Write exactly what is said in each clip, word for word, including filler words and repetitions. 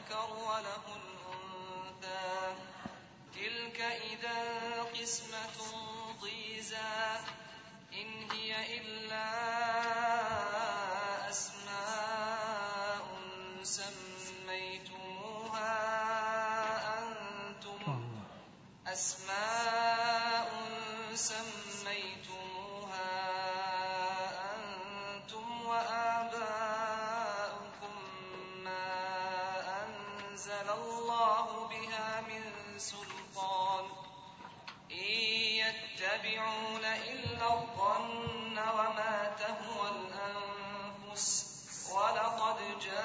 الذكر وله الأنثى تلك إذا قسمة ضيزى إن هي إلا أسماء سميتموها أنتم أسماء سميتموها أنتم وآباؤكم ما أنزل الله بها من سلطان إن يتبعون إلا الظن وما تهوى الأنفس ولقد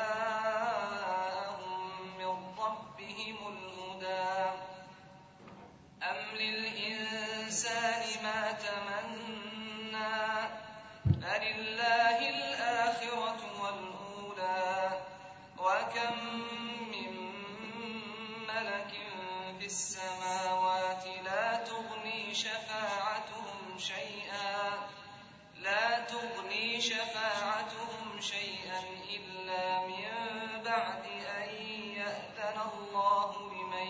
جاءهم من ربهم الهدى أم للإنسان ما تمنى فلله الآخرة والأولى وكم من ملك في السماوات لا تغني شفاعتهم شيئا لا تغني شفاعتهم شيئا إلا من بعد أن يأذن الله لمن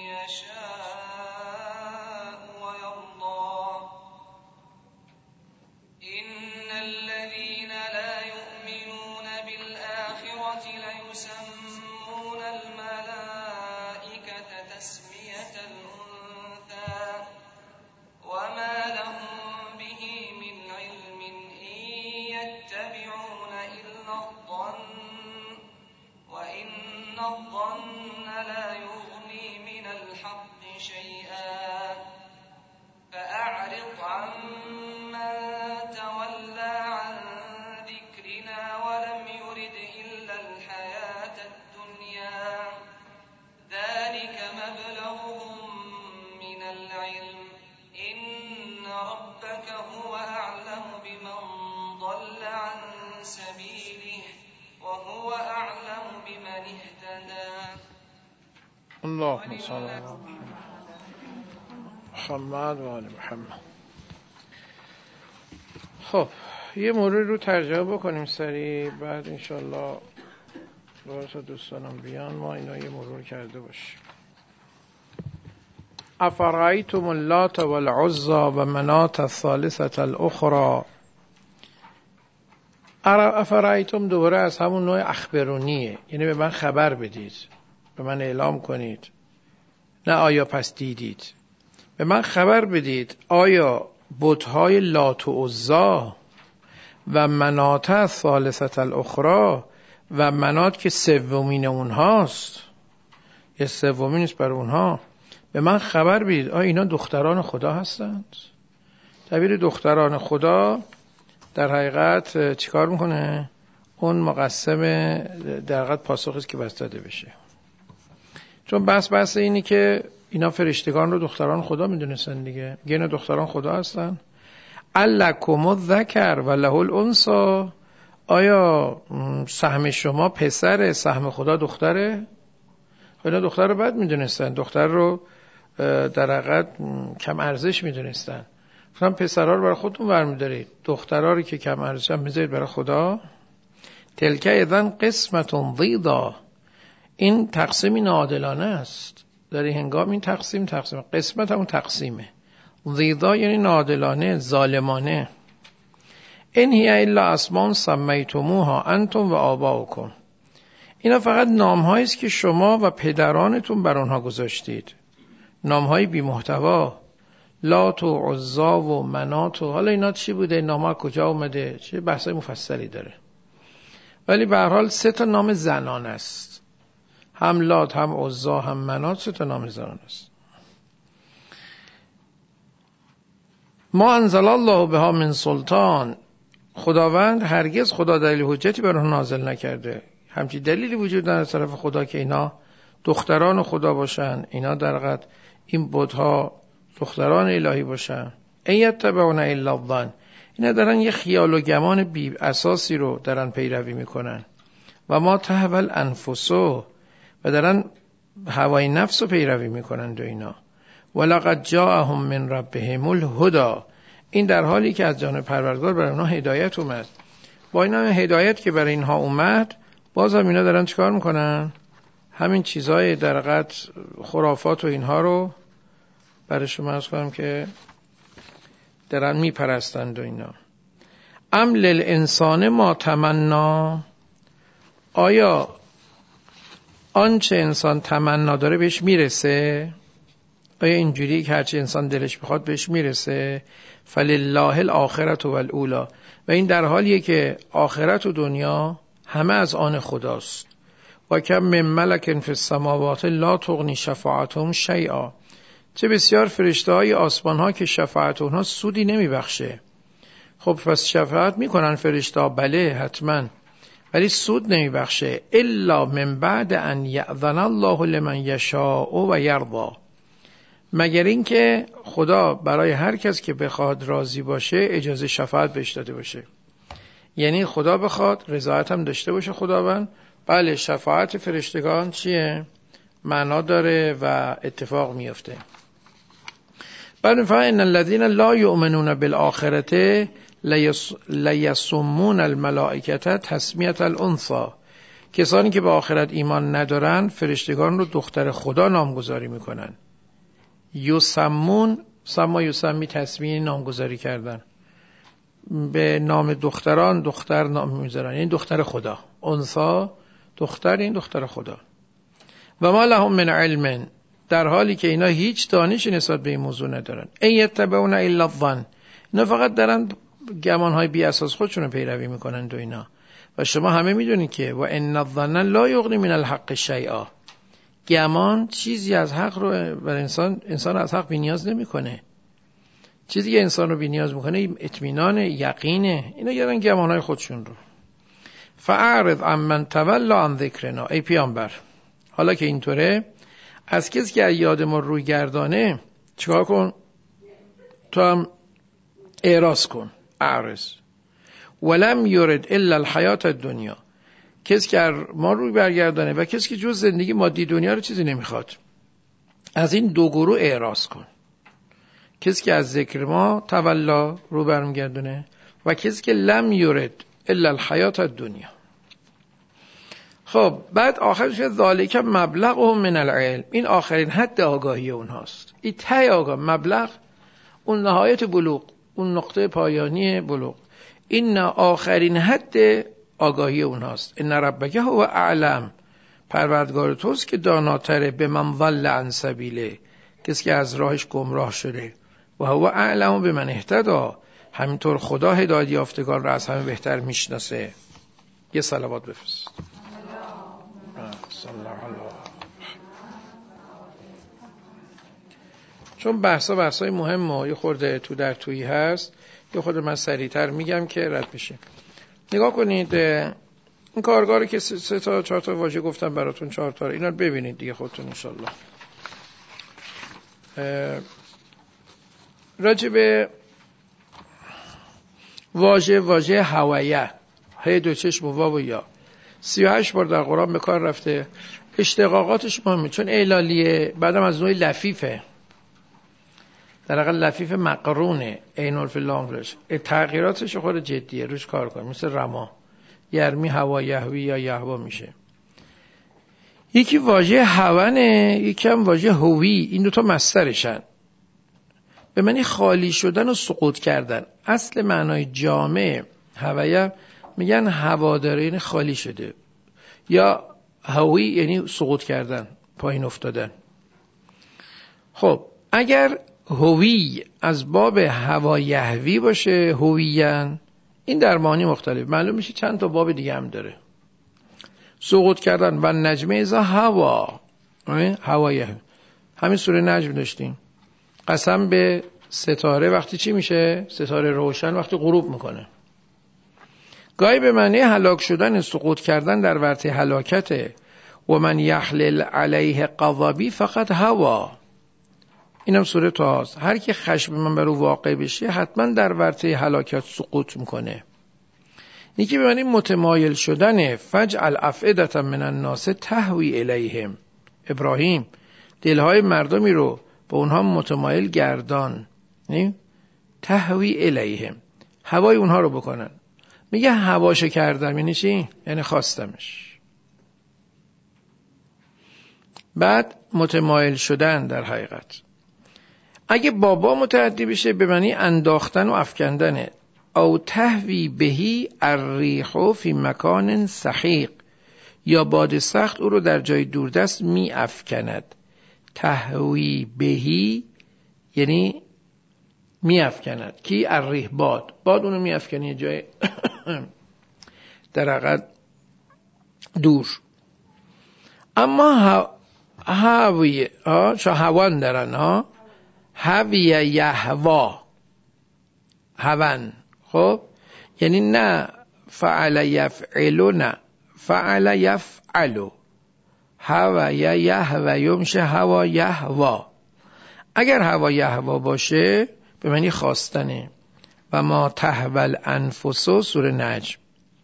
يشاء ويرضى إن الذين لا يؤمنون بالآخرة ليسمون الملائكة تسمية الأنثى وما لهم به من علم إن يتبعون إلا الظن وإن الظن لا يغني من الحق شيئا فأعرض عمن تولى عن ذكرنا ولم يرد إلا الحياة الدنيا ذلك مبلغهم من العلم إن ربك هو أعلم بمن ضل عن سبيله وهو أعلم بمن اهتدى. اللهم صل على محمد و آل محمد. خب یه مورد رو ترجمه بکنیم سریع، بعد انشالله باعث دوستانم بیان ما اینا یه مرور کرده باشیم. افرایتم اللات والعزى و منات الثالثة الاخرى. افرایتم دوباره از همون نوع اخبرونیه، یعنی به من خبر بدید، به من اعلام کنید، نه آیا پس دیدید، به من خبر بدید آیا بت‌های لات و عزی و منات الثالثة الاخرى و منات که سومین اونهاست، یه سومین است بر اونها، به من خبر بدید آیا اینا دختران خدا هستند؟ تعبیر دختران خدا در حقیقت چیکار میکنه؟ اون مقسم در حقیقت پاسخی است که بس داده بشه، چون بس بس اینی که اینا فرشتگان رو دختران خدا میدونستن دیگه، میگه اینا دختران خدا هستن. الکم الذکر و له الانثی، آیا سهم شما پسره سهم خدا دختره؟ اینا دختر رو بد میدونستن، دختر رو در حقیقت کم ارزش میدونستن. گفتم پسرها رو برای خودتون برمیدارید، دخترها رو که کم ارزش هم میذارید برای خدا. تلک اذن قسمت ضیضا، این تقسیمی ناعادلانه است. در این هنگام این تقسیم تقسیم قسمت همون تقسیمه، ضیضا یعنی ناعادلانه، ظالمانه. ان هی الا اسماء سمیتموها انتم و آباؤکم، اینا فقط نام‌هایی است که شما و پدرانتون بر آنها گذاشتید، نام‌های بی محتوا، لات و عزی و منات و حالا اینا چی بوده، نام‌ها کجا اومده، چه بحثای مفصلی داره، ولی به هر حال سه تا نام زنان است، هم لات هم عزی هم منات، سه تا نام زنان است. ما انزل الله بها من سلطان، خداوند هرگز خدا دلیل حجتی بر آنها نازل نکرده، همچی دلیلی وجود نداره از طرف خدا که اینا دختران خدا باشن، اینا در حقیقت این بت‌ها دختران الهی باشن. ایتبعون الا الظن، اینا دارن یه خیال و گمان بی اساسی رو دارن پیروی میکنن. و ما تهوی الانفس، و دارن هوای نفس رو پیروی میکنن دو اینا. ولقد جاءهم من ربهم الهدى، این در حالی که از جانب پروردگار برای اونها هدایت اومد. با این هدایت که برای اینها اومد، باز هم اینا دارن چیکار میکنن؟ همین چیزای در حقیقت خرافات و اینها رو برای شما عرض کنم که دارن میپرستند و اینا. ام للانسان ما تمنا، آیا آنچه انسان تمنا داره بهش میرسه؟ آیا اینجوری که هرچی انسان دلش بخواد بهش میرسه؟ فلله الاخرة والاولی، و این در حالیه که آخرت و دنیا همه از آن خداست. و کم من ملک فی السماوات لا تغنی شفاعتهم شیئا، چه بسیار فرشته های آسمان ها که شفاعت اونها سودی نمی بخشه. خب پس شفاعت میکنن فرشته ها، بله حتما، ولی سود نمی بخشه. الا من بعد ان یأذن الله لمن یشاء و یرضا، مگر اینکه خدا برای هر کس که بخواد راضی باشه اجازه شفاعت بهش داده باشه. یعنی خدا بخواد رضایت هم داشته باشه خداوند، بله شفاعت فرشتگان چیه؟ معنا داره و اتفاق میفته. بعد میفرماید ان الذين لا يؤمنون بالآخرة لیسمون الملائکة تسمیة الانثى، کسانی که به آخرت ایمان ندارن فرشتگان رو دختر خدا نامگذاری میکنن. یسمون، سما یسمی تسمیه نامگذاری کردن، به نام دختران دختر نام میذارن، این دختر خدا. انثى دختر، این دختر خدا. و ما لهم من علم، در حالی که اینا هیچ دانشی نسبت به این موضوع ندارن. این یتبعون الا الظن، اینا فقط دارن گمانهای بی اساس خودشون رو پیروی میکنن و اینا. و شما همه میدونید که و ان الظن لا یغنی من الحق شیئا، گمان چیزی از حق رو بر انسان انسان از حق بی‌نیاز نمیکنه. چیزی که انسان رو بی‌نیاز میکنه اطمینان، یقینه. اینا گرن گمانهای خودشون رو. فاعرض عمن تولى عن ذکرنا، ای پیامبر حالا که اینطوره از کسی که یاد ما روی گردانه چیکار کن؟ تو هم اعراض کن. اعرض. ولم یرد الا الحیات الدنیا، کسی که ما روی برگردانه و کسی که جز زندگی مادی دنیا رو چیزی نمیخواد، از این دو گروه اعراض کن. کسی که از ذکر ما تولا رو برمیگردونه و کسی که لم یرد الا الحیات الدنیا. خب بعد آخرش ذالک مبلغهم من العلم، این آخرین حد آگاهی اونهاست. این ته آگاه، مبلغ اون نهایت بلوغ، اون نقطه پایانی بلوغ، این آخرین حد آگاهی اونهاست. ان ربک هو اعلم، پروردگار توست که داناتره به من ضل عن سبیله، کسی که از راهش گمراه شده. و هو اعلم به من اهتدی، همینطور خدا هدایت یافتگان را از همه بهتر میشناسه. یه صلوات بفرست. چون بحثا بحثای مهم و یه خورده تو در تویی هست، یه خورده من سریعتر میگم که رد بشه. نگاه کنید این کارگاه رو که سه تا چهار تا واژه گفتم براتون، چهار تا اینا رو ببینید دیگه خودتون انشالله. راجع به واژه واژه هوایه، هی دو چشم و واو و یا، سی و هشت بار در قرآن به کار رفته. اشتقاقاتش مهمه چون اعلالیه، بعدم از نوع لفیفه، در حقیقت لفیف مقرونه، عین الف لام روش. تغییراتش خود جدیه، روش کار کنیم. مثل رما، یرمی هوا یهوی یا یهوا میشه. یکی واژه هونه، یکی هم واژه هوی، این دوتا مصدرشن، به معنی خالی شدن و سقوط کردن. اصل معنای جامع هویه میگن هوا داره، یعنی خالی شده، یا هوی یعنی سقوط کردن، پایین افتادن. خب اگر هوی از باب هوا یهوی باشه، هویین، این در معانی مختلف معلوم میشه چند تا باب دیگه هم داره. سقوط کردن و نجم ازا هوا، هوا یهوی، همین سوره نجم داشتیم. قسم به ستاره وقتی چی میشه؟ ستاره روشن وقتی غروب میکنه. گاهی به معنی هلاک شدن، سقوط کردن در ورطه هلاکته. و من یحلل علیه غضبی فقط هوا، اینم سوره طه است. هر کی خشم من بر او واقع بشه حتما در ورطه هلاکت سقوط میکنه. یکی به معنی متمایل شدن، فجعل افئدة من الناس تهوی الیهم، ابراهیم دلهای مردمی رو به اونها متمایل گردان، نه تهوی الیهم، هوای اونها رو بکنن. میگه هواشه کردم، یعنی چی؟ یعنی خواستمش. بعد متمایل شدن در حقیقت. اگه بابا متعدی بشه به معنی انداختن و افکندنه. او تهوی بهی الریح فی مکان سحیق، یا باد سخت او رو در جای دوردست می افکند. تهوی بهی یعنی می افکند. کی؟ الریح، باد. باد اونو می افکنه جای در حقیقت دور. اما هاوی ها چه هوان دارن ها، هوی یهوا هون، خب یعنی نه فعل یفعلو، نه فعل یفعلو، هوا یهوا یمشه هوا یهوا. اگر هوا یهوا باشه به معنی خواستنه. و ما تهول انفسو سوره نجم.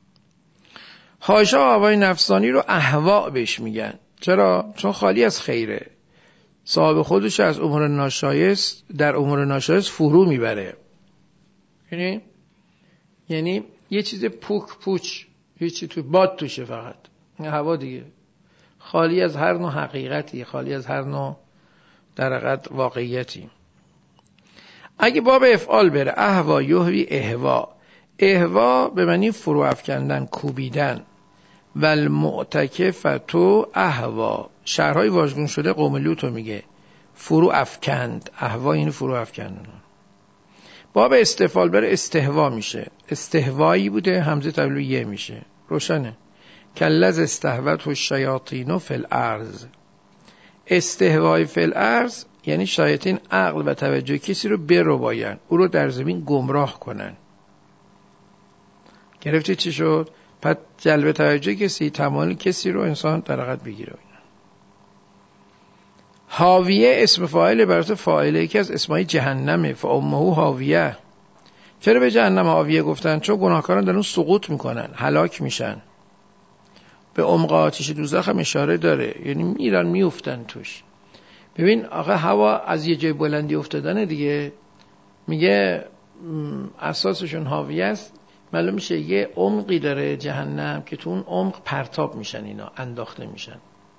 حاشا هوای نفسانی رو اهوا بهش میگن. چرا؟ چون خالی از خیره، صاحب خودش از امور ناشایست در امور ناشایست فرو میبره. یعنی یعنی یه چیز پوک پوچ، هیچی تو باد توشه، فقط هوا دیگه، خالی از هر نوع حقیقتی، خالی از هر نوع در حقیقت واقعیتی. اگه باب افعال بره، اهوا یهوی اهوا، اهوا به معنی فرو افکندن، کوبیدن. و المعتکفتو اهوا، شهرهای واژگون شده قوم لوط رو میگه فرو افکند. اهوا این فرو افکندن. باب استفعال بره استهوا میشه، استهوایی بوده، همزه تبدیل به یه میشه، روشنه. کلذ استهوته الشیاطین فی الارض. استهوای فی الارض یعنی شیاطین عقل و توجه کسی رو بربایند، او رو در زمین گمراه کنن. گرفتی چی شد؟ پس جلب توجه کسی، تمایل کسی رو انسان در حقیقت بگیره. حاویه اسم فاعل برات فاعله، یکی از اسمای جهنمه. فامه حاویه. چرا به جهنم حاویه گفتن؟ چون گناهکاران در اون سقوط میکنن، هلاک میشن. به عمق آتش دوزخ هم اشاره داره، یعنی میرن میافتن توش. ببین آخه هوا از یه جای بلندی افتادن دیگه، میگه اساسشون حاویه است. معلوم میشه یه عمقی داره جهنم که تو اون عمق پرتاب میشن، اینا انداخته میشن.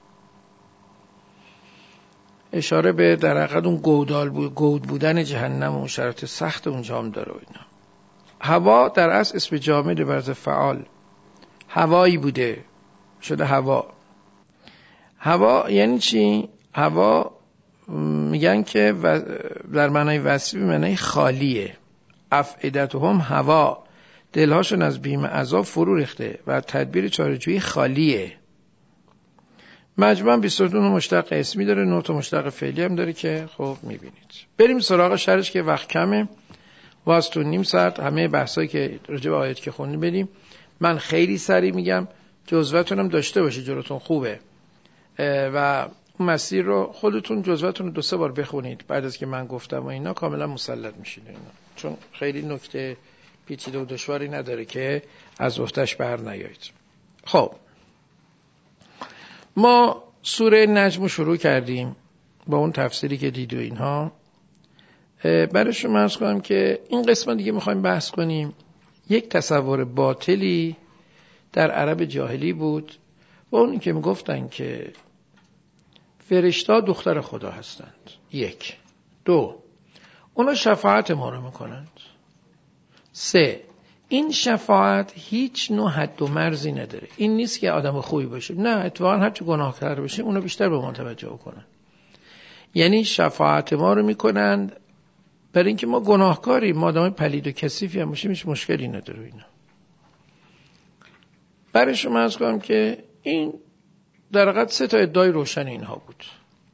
اشاره به در حقیقت اون گودال بود، گود بودن جهنم و اون شرایط سخت اونجا هم داره. اینا هوا در اصل اسم جامد برز فعال، هوایی بوده شده هوا. هوا یعنی چی؟ هوا میگن که در معنای وصفی به معنای خالیه. افئدتهم هوا، دلهاشون از بیم عذاب فرو ریخته و تدبیر چاره‌جویی خالیه. مجموعاً بیست و دو مشتق اسمی داره، نه تا مشتق فعلی هم داره که خب میبینید. بریم سراغ شرحش که وقت کمه، واس تو نیم ساعت همه بحثایی که راجع به آیات که خوندیم بدیم. من خیلی سریع میگم، جزوه‌تون هم داشته باشید جلوتون، خوبه. و اون مسیر رو خودتون جزوه‌تون رو دو سه بار بخونید بعد از که من گفتم و اینا کاملا مسلط میشید اینا، چون خیلی نکته پیچیده و دشواری نداره که از عهده‌اش بر نیایید. خب ما سوره نجم شروع کردیم با اون تفسیری که دید و اینها. برای شما عرض کنم که این قسمت دیگه میخوایم بحث کنیم. یک تصور باطلی در عرب جاهلی بود و اون که میگفتن که فرشتا دختر خدا هستند. یک. دو، اونا شفاعت ما رو میکنند. سه، این شفاعت هیچ نوع حد و مرزی نداره. این نیست که آدم خوبی باشه، نه، اتفاقا هرچی گناهکار باشه اونا بیشتر به ما توجه کنن. یعنی شفاعت ما رو میکنند برای اینکه ما گناهکاریم، ما آدم پلید و کثیفی هم باشیم هیچ مشکلی نداره. اینا برای شما عرض کنم که این در حقیقت سه تا ادعای روشن اینها بود.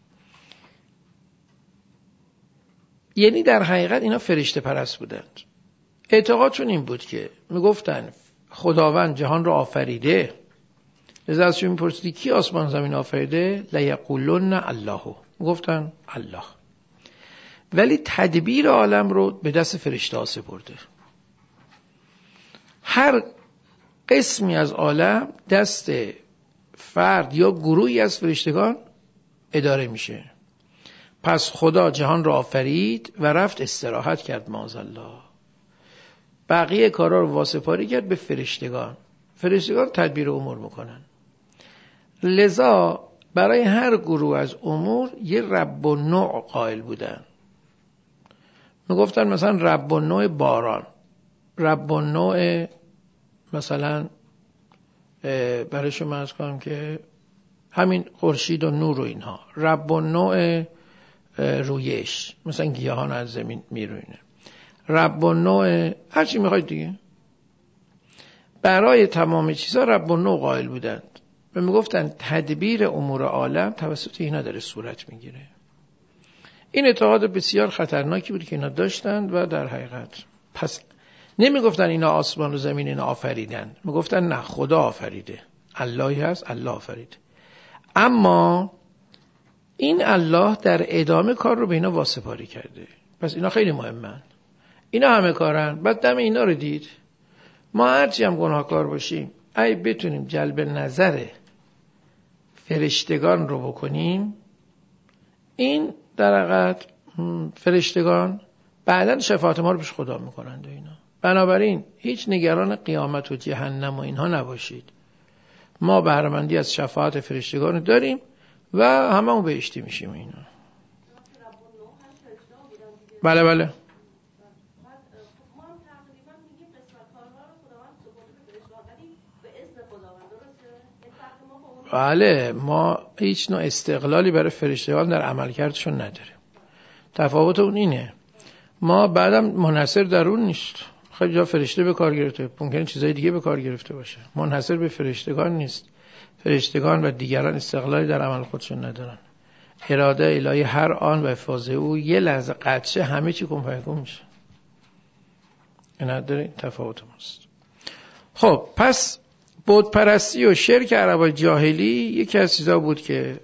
یعنی در حقیقت اینا فرشته پرست بودند. اعتقادشون این بود که میگفتن خداوند جهان را آفریده. لذا ازشون میپرسیدی کی آسمان زمین آفریده؟ لیقولن الله. میگفتن الله. ولی تدبیر عالم رو به دست فرشته ها سپرده. هر قسمی از عالم دست فرد یا گروهی از فرشتگان اداره میشه. پس خدا جهان را آفرید و رفت استراحت کرد معاذالله. بقیه کارا رو واسپاری کرد به فرشتگان. فرشتگان تدبیر امور میکنن. لذا برای هر گروه از امور یه رب و نوع قائل بودن. میگفتن مثلا رب و نوع باران، رب و نوع مثلا برای شما از کنم که همین خورشید و نور و اینها، رب و نوع رویش مثلا گیاهان از زمین میروینه، رب و نوع هرچی میخواید دیگه. برای تمام چیزا رب و نوع قائل بودند و میگفتن تدبیر امور عالم توسط اینا داره صورت میگیره. این اعتقاد بسیار خطرناکی بود که اینا داشتند و در حقیقت پس نمیگفتن اینا آسمان و زمین اینا آفریدن، میگفتن نه، خدا آفریده، اللهی هست، الله آفریده. اما این الله در ادامه کار رو به اینا واسپاری کرده. پس اینا خیلی مهمن، اینا همه کارن. بعد دم اینا رو دید ما هرچی هم گناهکار باشیم اگه بتونیم جلب نظر فرشتگان رو بکنیم، این در حقیقت فرشتگان بعداً شفاعت ما رو پیش خدا میکنند و اینا. بنابراین هیچ نگران قیامت و جهنم و اینها نباشید. ما بهره‌مندی از شفاعت فرشتگان رو داریم و هممون بهشتی میشیم اینا. بله بله. بله، ما هیچ نوع استقلالی برای فرشتگان در عملکردشون نداریم. تفاوت اون اینه ما بعدم منحصر در اون نیست. خیلی جا فرشته به کار گرفته، ممکنه چیزای دیگه به کار گرفته باشه، منحصر به فرشتگان نیست. فرشتگان و دیگران استقلالی در عمل خودشون ندارن. اراده الهی هر آن و افاظه او یه لحظه قدشه همه چی کن فیکون میشه. این نداره، تفاوت ماست. خب پس بت پرستی و شرک عربای جاهلی یکی از چیزا بود که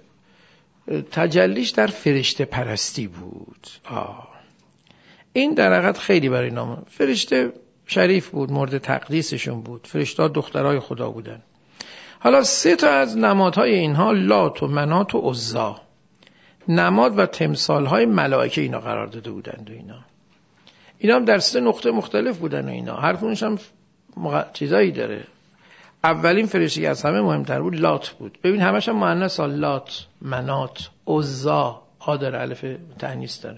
تجلیش در فرشته پرستی بود. آه. این در حقیقت خیلی برای نام فرشته شریف بود، مورد تقدیسشون بود. فرشته دخترای خدا بودن. حالا سه تا از نمادهای اینها، لات و منات و عزا، نماد و تمثالهای ملائکه اینا قرار داده بودند و اینا اینا هم در سه نقطه مختلف بودن و اینا هر کدومش هم مغ... چیزایی داره. اولین فرشته که از همه مهمتر بود لات بود. ببین همش هم مؤنث، لات، منات، عزا، ها داره، الف تأنیث داره،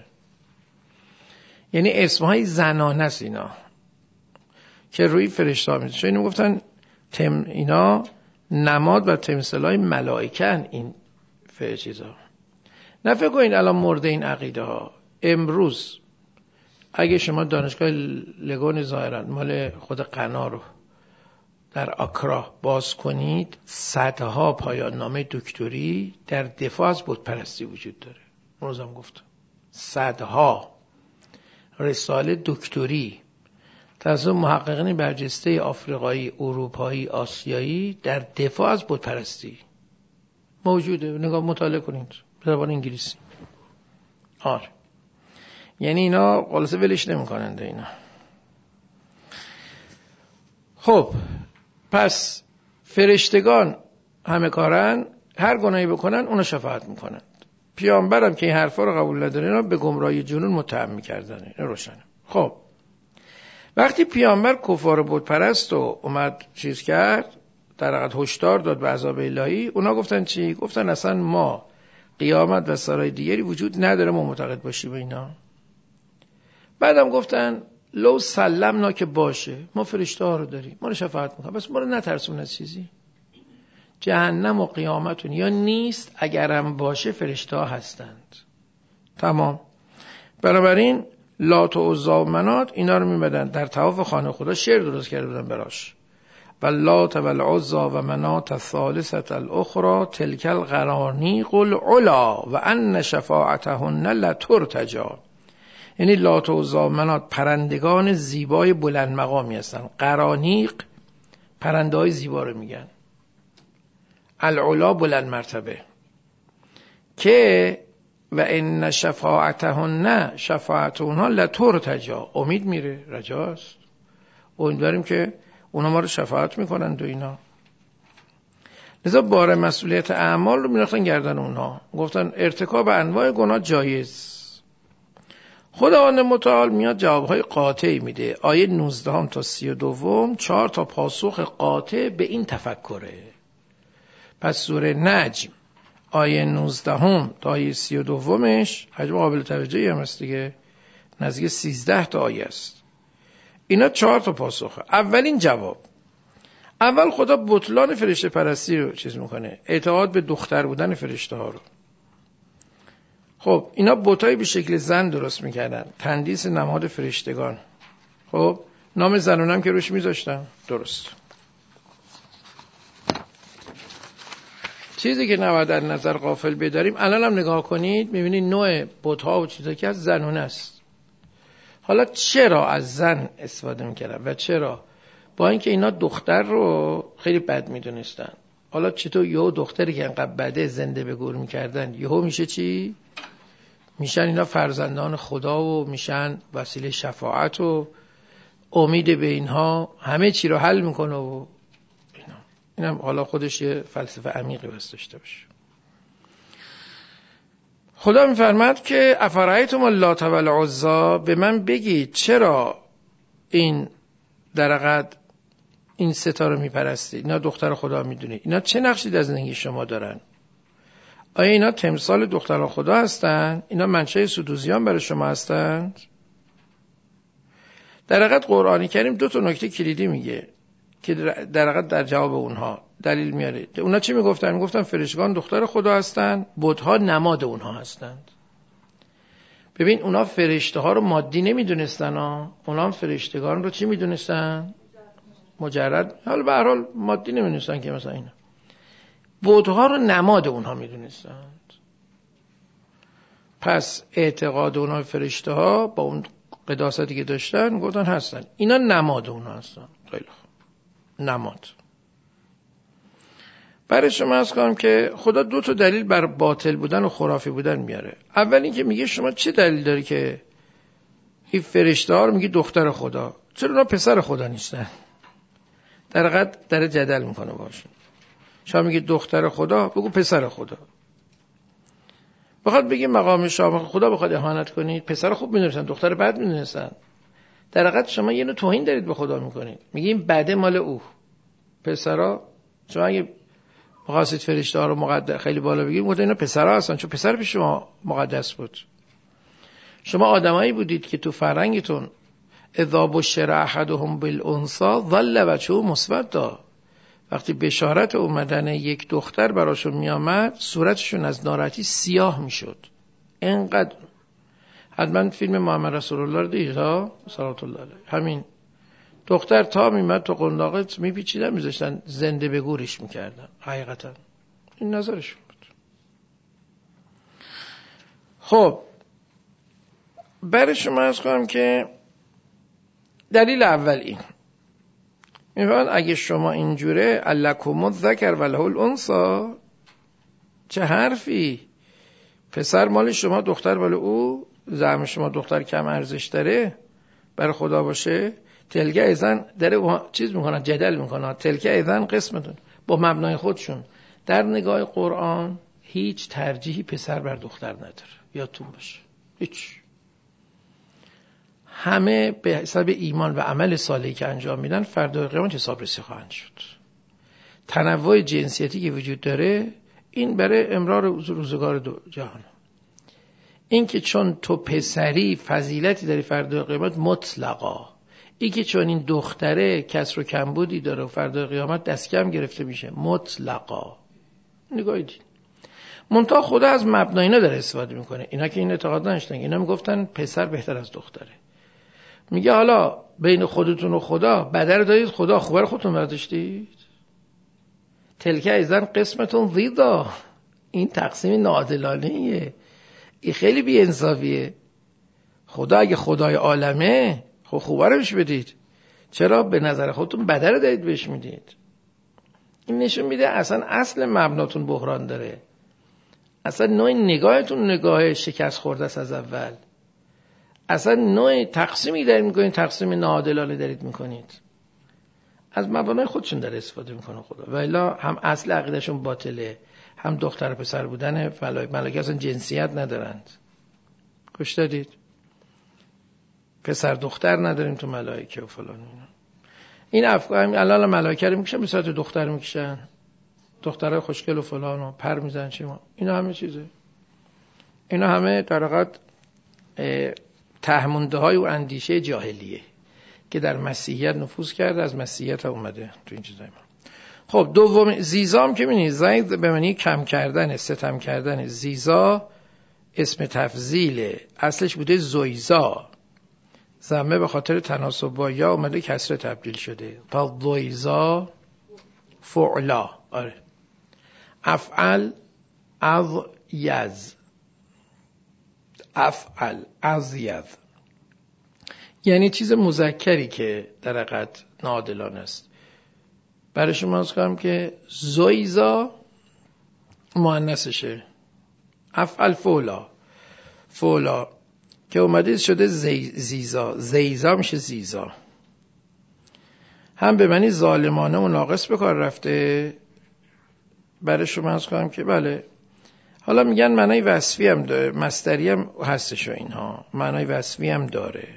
یعنی اسمهای زنانه است اینا که روی فرشته ها میده. چون اینو گفتن تم اینا نماد و تمثالای ملائکن. این فعل چیزا نه فکر کنید الان مورد این عقیده ها. امروز اگه شما دانشگاه لگون ظاهرا مال خود قنا رو در آکرا باز کنید، صدها پایان نامه دکتری در دفاع از بت پرستی وجود داره. روزم گفتم صدها رساله دکتری توسط محققین برجسته آفریقایی، اروپایی، آسیایی در دفاع از بت پرستی موجوده. نگاه مطالعه کنید به زبان انگلیسی. آره، یعنی اینا خلاصه ولش نمی‌کنند اینا. خب پس فرشتگان همه کارن، هر گناهی بکنن اونا شفاعت میکنن. پیامبرم که این حرفا رو قبول نداره اینا به گمراهی جنون متهم میکردن. این روشنه. خب وقتی پیامبر کفار بت پرست و اومد چیز کرد، در حقیقت هشدار داد به عذاب الهی، اونا گفتن چی؟ گفتن اصلا ما قیامت و سرای دیگری وجود نداره ما معتقد باشیم اینا. بعدم گفتن لو سلمنا که باشه، ما فرشته ها رو داریم، ما رو شفاعت میکنن، بس ما رو نترسون از چیزی. جهنم و قیامتون یا نیست، اگرم باشه فرشته ها هستند. تمام. بنابراین لات و عزا و منات اینا رو میمدن در طواف خانه خدا شعر درست کرده بودن براش. و لات و العزا و منات الثالثه الاخرى تلک القرانیق العلا و ان شفاعتهن لترتجی. یعنی لات و عزا و منات پرندگان زیبای بلند مقامی هستن. قرانیق پرنده‌های زیبا رو میگن، العلا بلند مرتبه، که و ان شفاعتهن شفاعت اونها لترتجی، امید میره، رجاست، امیدواریم که اونا ما رو شفاعت میکنن و اینا. لذا بار مسئولیت اعمال رو میرفتن گردن اونها، گفتن ارتکاب انواع گناه جایز. خداوند متعال میاد جوابهای قاطعی میده. آیه نوزده تا سی و دو چهار تا پاسخ قاطع به این تفکره. پس سوره نجم آیه نوزدهم تا آیه سی و دومش حجم قابل توجهی هم هست دیگه، نزدیک سیزده تا آیه است. اینا چهار تا پاسخه. اولین جواب، اول خدا بطلان فرشته پرستی رو چیز میکنه، اعتقاد به دختر بودن فرشته ها رو. خب اینا بتایی به شکل زن درست میکردن، تندیس نماد فرشتگان. خب نام زنونم که روش میذاشتن، درست. چیزی که نباید در نظر غافل بداریم، الان هم نگاه کنید میبینید نوع بت‌ها و چیزایی که از زنونه است. حالا چرا از زن استفاده میکردن و چرا؟ با اینکه اینا دختر رو خیلی بد میدونستن. حالا چطور یهو دختری که انقدر بده زنده به گور میکردن یهو میشه چی؟ میشن اینا فرزندان خدا و میشن وسیله شفاعت و امید به اینها همه چی رو حل میکنه و اینا. اینم حالا خودش یه فلسفه عمیقی بس داشته باشه. خدا میفرماد که افرایتم اللات و العزی، به من بگید چرا این درقد این ستا رو میپرستید، اینا دختر خدا میدونید، اینا چه نقشی در زندگی شما دارن؟ آیا اینا تمثال دختر خدا هستن؟ اینا منشأ سدوزیان برای شما هستند؟ در حقیقت قرآن کریم دو تا نکته کلیدی میگه که در حقیقت در جواب اونها دلیل میاره. اونا چی میگفتن؟ میگفتن فرشتگان دختر خدا هستن، بت‌ها نماد اونها هستند. ببین اونا فرشته ها رو مادی نمیدونستن ها، اونا هم فرشتگان رو چی میدونستن؟ مجرد. حالا به هر حال مادی نمیدونستن که مثلا اینا. بت‌ها رو نماد اونها میدونستند. پس اعتقاد اونها فرشته ها با اون قداستی که داشتن گفتن هستن، اینا نماد اونها هستن. خیلی خوب، نماد. برای شما از کنم که خدا دو تا دلیل بر باطل بودن و خرافی بودن میاره. اول این که میگه شما چه دلیل داری که این فرشته ها رو میگی دختر خدا، چرا اونا پسر خدا نیستن؟ در حقیقت در جدل میکنه باشون. شما میگی دختر خدا، بگو پسر خدا. بخواد بگی مقام شما خدا بخواد اهانت کنید، پسر خوب میدونستن دختر بد میدونستن. در حقیقت شما یه نوع توهین دارید به خدا میکنید. میگیم بده مال او. پسرا شما اگه مقاصد فرشته ها رو مقدس خیلی بالا بگید، گفتن اینا پسرا هستن چون پسر پیش شما مقدس بود. شما آدمایی بودید که تو فرهنگتون اذا بشر احدهم بالانثى ظل وجهه مسودا، وقتی بشارت اومدن یک دختر براشون میامد صورتشون از ناراحتی سیاه میشد. اینقدر حتما فیلم محمد رسول الله رو دیدید ها، صلوات الله علیه. همین دختر تا میمد تو قنداقت میپیچیدن میذاشتن زنده به گورش میکردن. حقیقتا این نظرشون بود. خب برای شما عرض کنم که دلیل اول این میفهمن اگه شما اینجوره الکم الذکر و له الانثی، چه حرفی؟ پسر مال شما دختر مال او، زعم شما دختر کم ارزش داره برای خدا باشه؟ تلکه ایزن داره چیز میکنن، جدل میکنن. تلکه ایزن قسمتون با مبنای خودشون. در نگاه قرآن هیچ ترجیحی پسر بر دختر نداره، یادتون باشه. هیچ. همه به حساب ایمان و عمل صالحی که انجام میدن فردا قیامت حساب رسی خواهند شد. تنوع جنسیتی که وجود داره این برای امرار روزگار دو جهان. این که چون تو پسری فضیلتی داری فردا قیامت مطلقا، این که چون این دختره کسر و کمبودی داره و فردا قیامت دست کم گرفته میشه مطلقا. نگاهی دید منتها خدا از مبنای اینا داره استفاده میکنه. اینا که این اعتقاد نداشتن، اینا میگفتن پسر بهتر از دختره. میگه حالا بین خودتون و خدا بدر دارید، خدا خوبه رو خودتون برداشتید. تلکه ایزن قسمتون ضیدا، این تقسیم ناعادلانه‌ایه، این خیلی بی انصافیه. خدا اگه خدای عالمه خب خوبه رو بهش بدید، چرا به نظر خودتون بدر دارید بهش میدید؟ این نشون میده اصلا اصل مبناتون بحران داره، اصلا نوع نگاهتون نگاه شکست خورده است از اول، اصلا نوع تقسیمی دارید میکنید، تقسیم ناعادلانه دارید میکنید. از مبانای خودشون داره استفاده میکنه خدا. و الا هم اصل عقیدهشون باطله، هم دختر پسر بودن ملائکه اصلا جنسیت ندارند. گوش دادید؟ پسر دختر نداریم تو ملائکه و فلان اینا. این افکار الان ملائکه رو میکشن به صورت دختر میکشن. دخترای خوشگل و فلان و پر میزن چی ما، اینا همه چیزه. اینا همه در حقیقت تهمونده های و اندیشه جاهلیه که در مسیحیت نفوذ کرده، از مسیحیت اومده تو این چیزای ما. خب دوم زیزام که می‌بینید زید به معنی کم کردن، ستم کردن. زیزا اسم تفضیله، اصلش بوده زویزا، ضمه به خاطر تناسب با یا اومده کسره تبدیل شده. تا زویزا فعلا. آره. افعل از یز، افعل از یز یعنی چیز مذکری که در حقیقت ناعادلانه است. برای شما از کنم که زویزا مؤنثشه، افعل فولا، فولا که اومده شده زی زیزا، زیزا میشه زیزا. هم به معنی ظالمانه و ناقص به کار رفته. برای شما از کنم که بله، حالا میگن معنای وصفی هم داره، مصدری هم هستش و اینها معنای وصفی هم داره،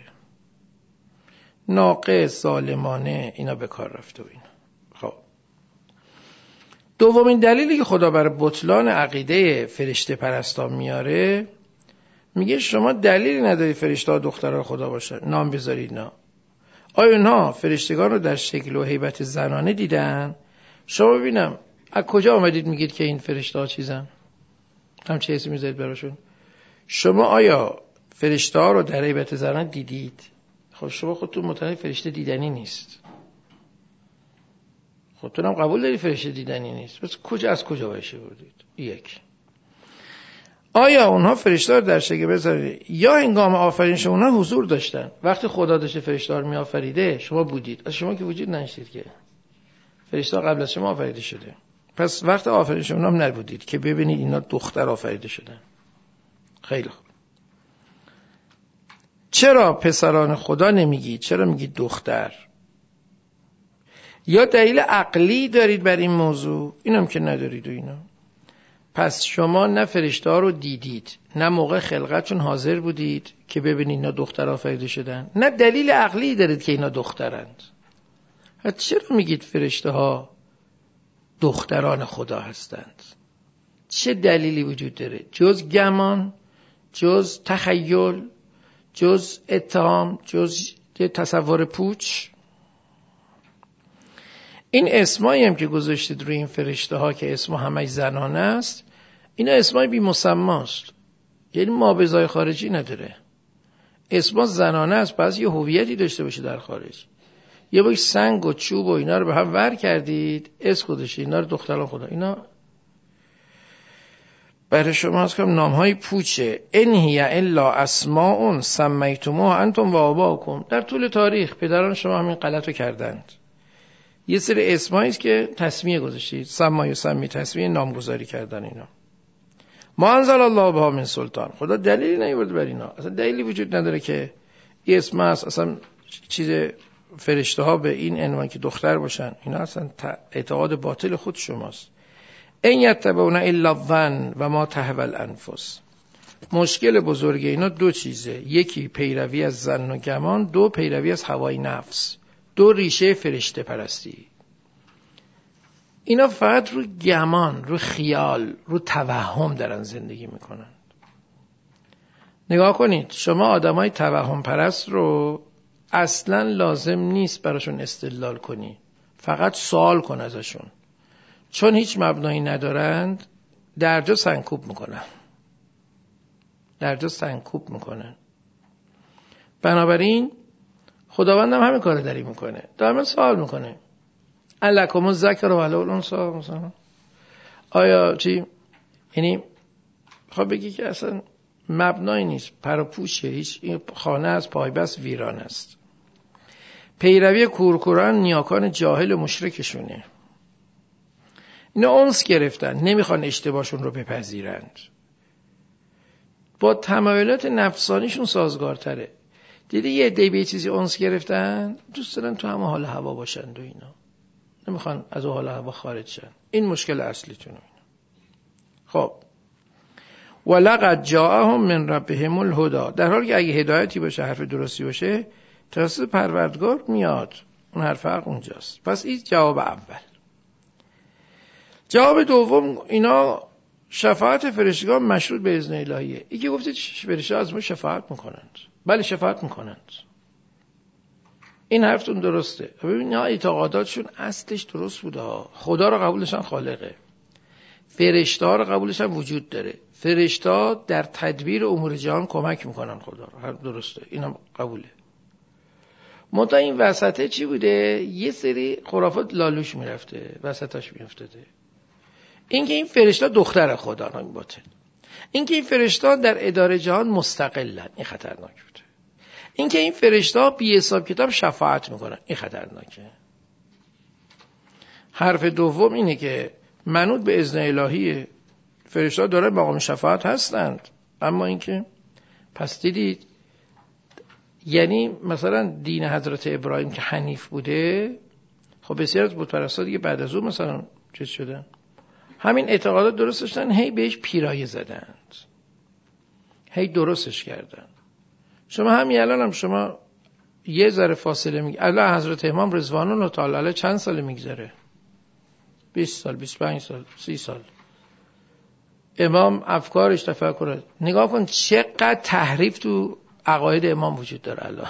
ناقص، ظالمانه، اینا به کار رفته و اینا. خب دومین دلیلی که خدا برای بطلان عقیده فرشته پرستان میاره، میگه شما دلیلی نداری فرشته ها دخترای خدا باشن، نام بذارید. نه، آیا اونها فرشتگان رو در شکل و هیبت زنانه دیدن؟ شما ببینم از کجا آمدید میگید که این فرشته ها چیزن؟ هم چه اسمی میذارید براشون؟ شما آیا فرشته ها رو در هیبت زنانه دیدید؟ خب شما خودتون مطمئن فرشته دیدنی نیست، خودتون هم قبول داری فرشته دیدنی نیست، پس کجا از کجا بایشه بردید؟ یک، آیا اونها فرشته رو در شکل بذارید یا هنگام آفرینش اونها حضور داشتن؟ وقتی خدا داشته فرشته رو می آفریده شما بودید؟ از شما که وجود نداشتید که، فرشته قبل از شما آفریده شده، پس وقت آفرینش اونها هم نبودید که ببینید اینا دختر آفریده شدن. خیلی خوب، چرا پسران خدا نمیگید؟ چرا میگید دختر؟ یا دلیل عقلی دارید بر این موضوع؟ اینم که ندارید و اینا. پس شما نه فرشته ها رو دیدید، نه موقع خلقتشون حاضر بودید که ببینید اینا دختر آفریده شدن، نه دلیل عقلی دارید که اینا دخترند. چرا میگید فرشته ها دختران خدا هستند؟ چه دلیلی وجود داره جز گمان، جز تخیل، جز اتهام، جز تصور پوچ؟ این اسمایی هم که گذاشتید روی این فرشته ها که اسم همه زنانه است، اینا اسمای بی مسماست، یعنی مابعضای خارجی نداره. اسما زنانه است، پس یه هویتی داشته باشه در خارج. یه باش سنگ و چوب و اینا رو به هم ور کردید، اسم گذاشتید اینا رو دختران خدا. اینا برای شما از کنم نامهای پوچه. ان هی الا اسماء سمیتموها انتم و آباؤکم. در طول تاریخ پدران شما همین غلطو کردند. یه سری اسمایی است که تسمیه گذاشتید، سما و سمی، تسمیه نامگذاری کردن. اینا ما انزل الله بها من سلطان، خدا دلیلی نیاورده بر اینا، اصلا دلیلی وجود نداره که این اسم است، اصلا چیز فرشته ها به این عنوان که دختر باشن، اینا اصلا اعتقاد باطل خود شماست. ان یتبعون الا الظن و ما تهوی الانفس. مشکل بزرگ اینا دو چیزه، یکی پیروی از ظن و گمان، دو پیروی از هوای نفس، دو ریشه فرشته پرستی. اینا فقط رو گمان، رو خیال، رو توهم دارن زندگی میکنن. نگاه کنید، شما آدمای توهم پرست رو اصلا لازم نیست براشون استدلال کنی، فقط سوال کن ازشون، چون هیچ مبنایی ندارند درجا سنکوب میکنن، درجا سنکوب میکنن. بنابراین خداوند هم همین کار داری میکنه، دائما سوال میکنه الکم الذکر و له الانثی، مثلا آیا چی؟ یعنی خب بگی که اصلا مبنایی نیست، پراپوشه، هیچ، این خانه از پایبست ویران است. پیروی کورکوران نیاکان جاهل و مشرکشونه. اینا انس گرفتن، نمیخوان اشتباهشون رو بپذیرند، با تمایلات نفسانیشون سازگارتره. دیدی یه عده‌ای به چیزی انس گرفتن، دوست دارن تو همه حال هوا باشن و اینا، نمیخوان از اون حال هوا خارج شن. این مشکل اصلیتونه. خب ولقد جاءهم من ربهم الهدى، در حالی که اگه هدایتی باشه، حرف درستی باشه، توسط پروردگار میاد، اون حرف حق اونجاست. پس این جواب اول. جواب دوم، اینا شفاعت فرشتگان مشروط به اذن الهیه. این که گفتید فرشته از ما شفاعت میکنند، بله شفاعت میکنند، این حرفتون درسته. ببین اینا اعتقاداتشون اصلش درست بوده، خدا رو قبولشن خالقه، فرشته ها رو قبولشن وجود داره، فرشته ها در تدبیر امور جهان کمک میکنن خدا رو، هر درسته، اینم قبوله. منتها این وسطه چی بوده؟ یه سری خرافات لالوش میرفته، وسطش میافتاده. اینکه این فرشته دختر خدا نام باطن، اینکه این فرشته در اداره جهان مستقلن، این خطرناک بوده. اینکه این فرشته بی حساب کتاب شفاعت میکنن، این خطرناکه. حرف دوم اینه که منوط به اذن الهی، فرشته داره مقام شفاعت هستند، اما اینکه پس دیدید، یعنی مثلا دین حضرت ابراهیم که حنیف بوده، خب بسیار از بت پرستا دیگه بعد از اون مثلا چیز شدن، همین اعتقادات درست داشتن، هی بهش پیرایه زدند، هی درستش کردن. شما همین الان هم شما یه ذره فاصله میگی، الله حضرت امام رضوان الله تعالی علیه چند سال میگذره؟ بیست سال، بیست و پنج سال، سی سال. امام افکارش تفکر، نگاه کن چقدر تحریف تو عقاید امام وجود داره الان،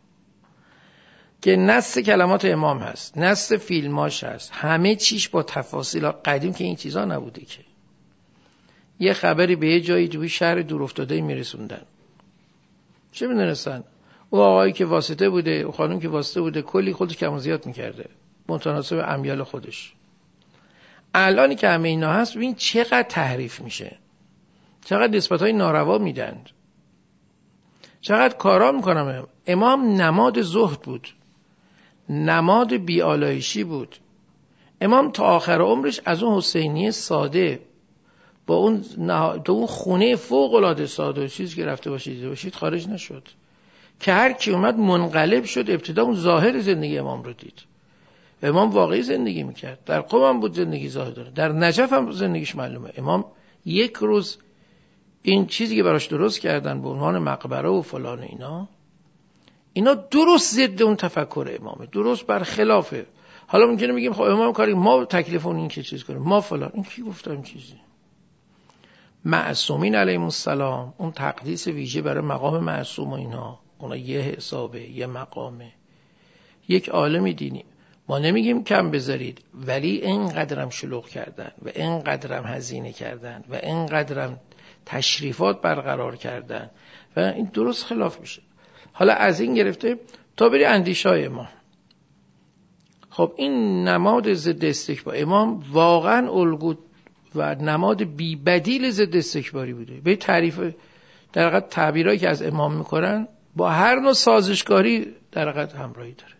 که نص کلمات امام هست، نص فیلماش هست، همه چیش با تفاصیل. قدیم که این چیزا نبوده، که یه خبری به یه جایی توی شهر دور افتاده میرسوندن، چه میدونستن او آقایی که واسطه بوده، او خانم که واسطه بوده، کلی خودش کم و زیاد میکرده متناسب امیال خودش. الانی که همه اینا هست، ببین چقدر تحریف میشه، چقدر نسبت‌های ناروا میدن، چقدر کارا میکنم. امام نماد زهد بود، نماد بی‌آلایشی بود. امام تا آخر عمرش از اون حسینیه ساده با اون نه... تو اون خونه فوق العاده ساده چیزی که رفته باشید باشید خارج نشد، که هر کی اومد منقلب شد. ابتدا اون ظاهر زندگی امام رو دید. امام واقعی زندگی میکرد، در قم هم بود زندگی ظاهر داره، در نجف هم زندگیش معلومه. امام یک روز این چیزی که براش درست کردن به عنوان مقبره و فلان اینا، اینا درست ضد اون تفکر امامه، درست برخلافه. حالا ممکنه بگیم خب امام کاری ما تکلیف اون این که چیز کنیم، ما فلان، این کی گفته این چیزی؟ معصومین علیهم السلام اون تقدیس ویژه برای مقام معصوم و اینا، اونا یه حسابه، یه مقامه، یک عالم دینی. ما نمیگیم کم بذارید، ولی اینقدرم شلوغ کردن و اینقدرم هزینه کردن و اینقدرم تشریفات برقرار کردن و این درست خلاف میشه. حالا از این گرفته تا بری اندیشای ما. خب این نماد ضد استکبار امام واقعا الگو و نماد بی بدیل ضد استکباری بوده. به تعریف در حقیقت تعبیرایی که از امام میکنن با هر نوع سازشکاری در حقیقت همراهی داره.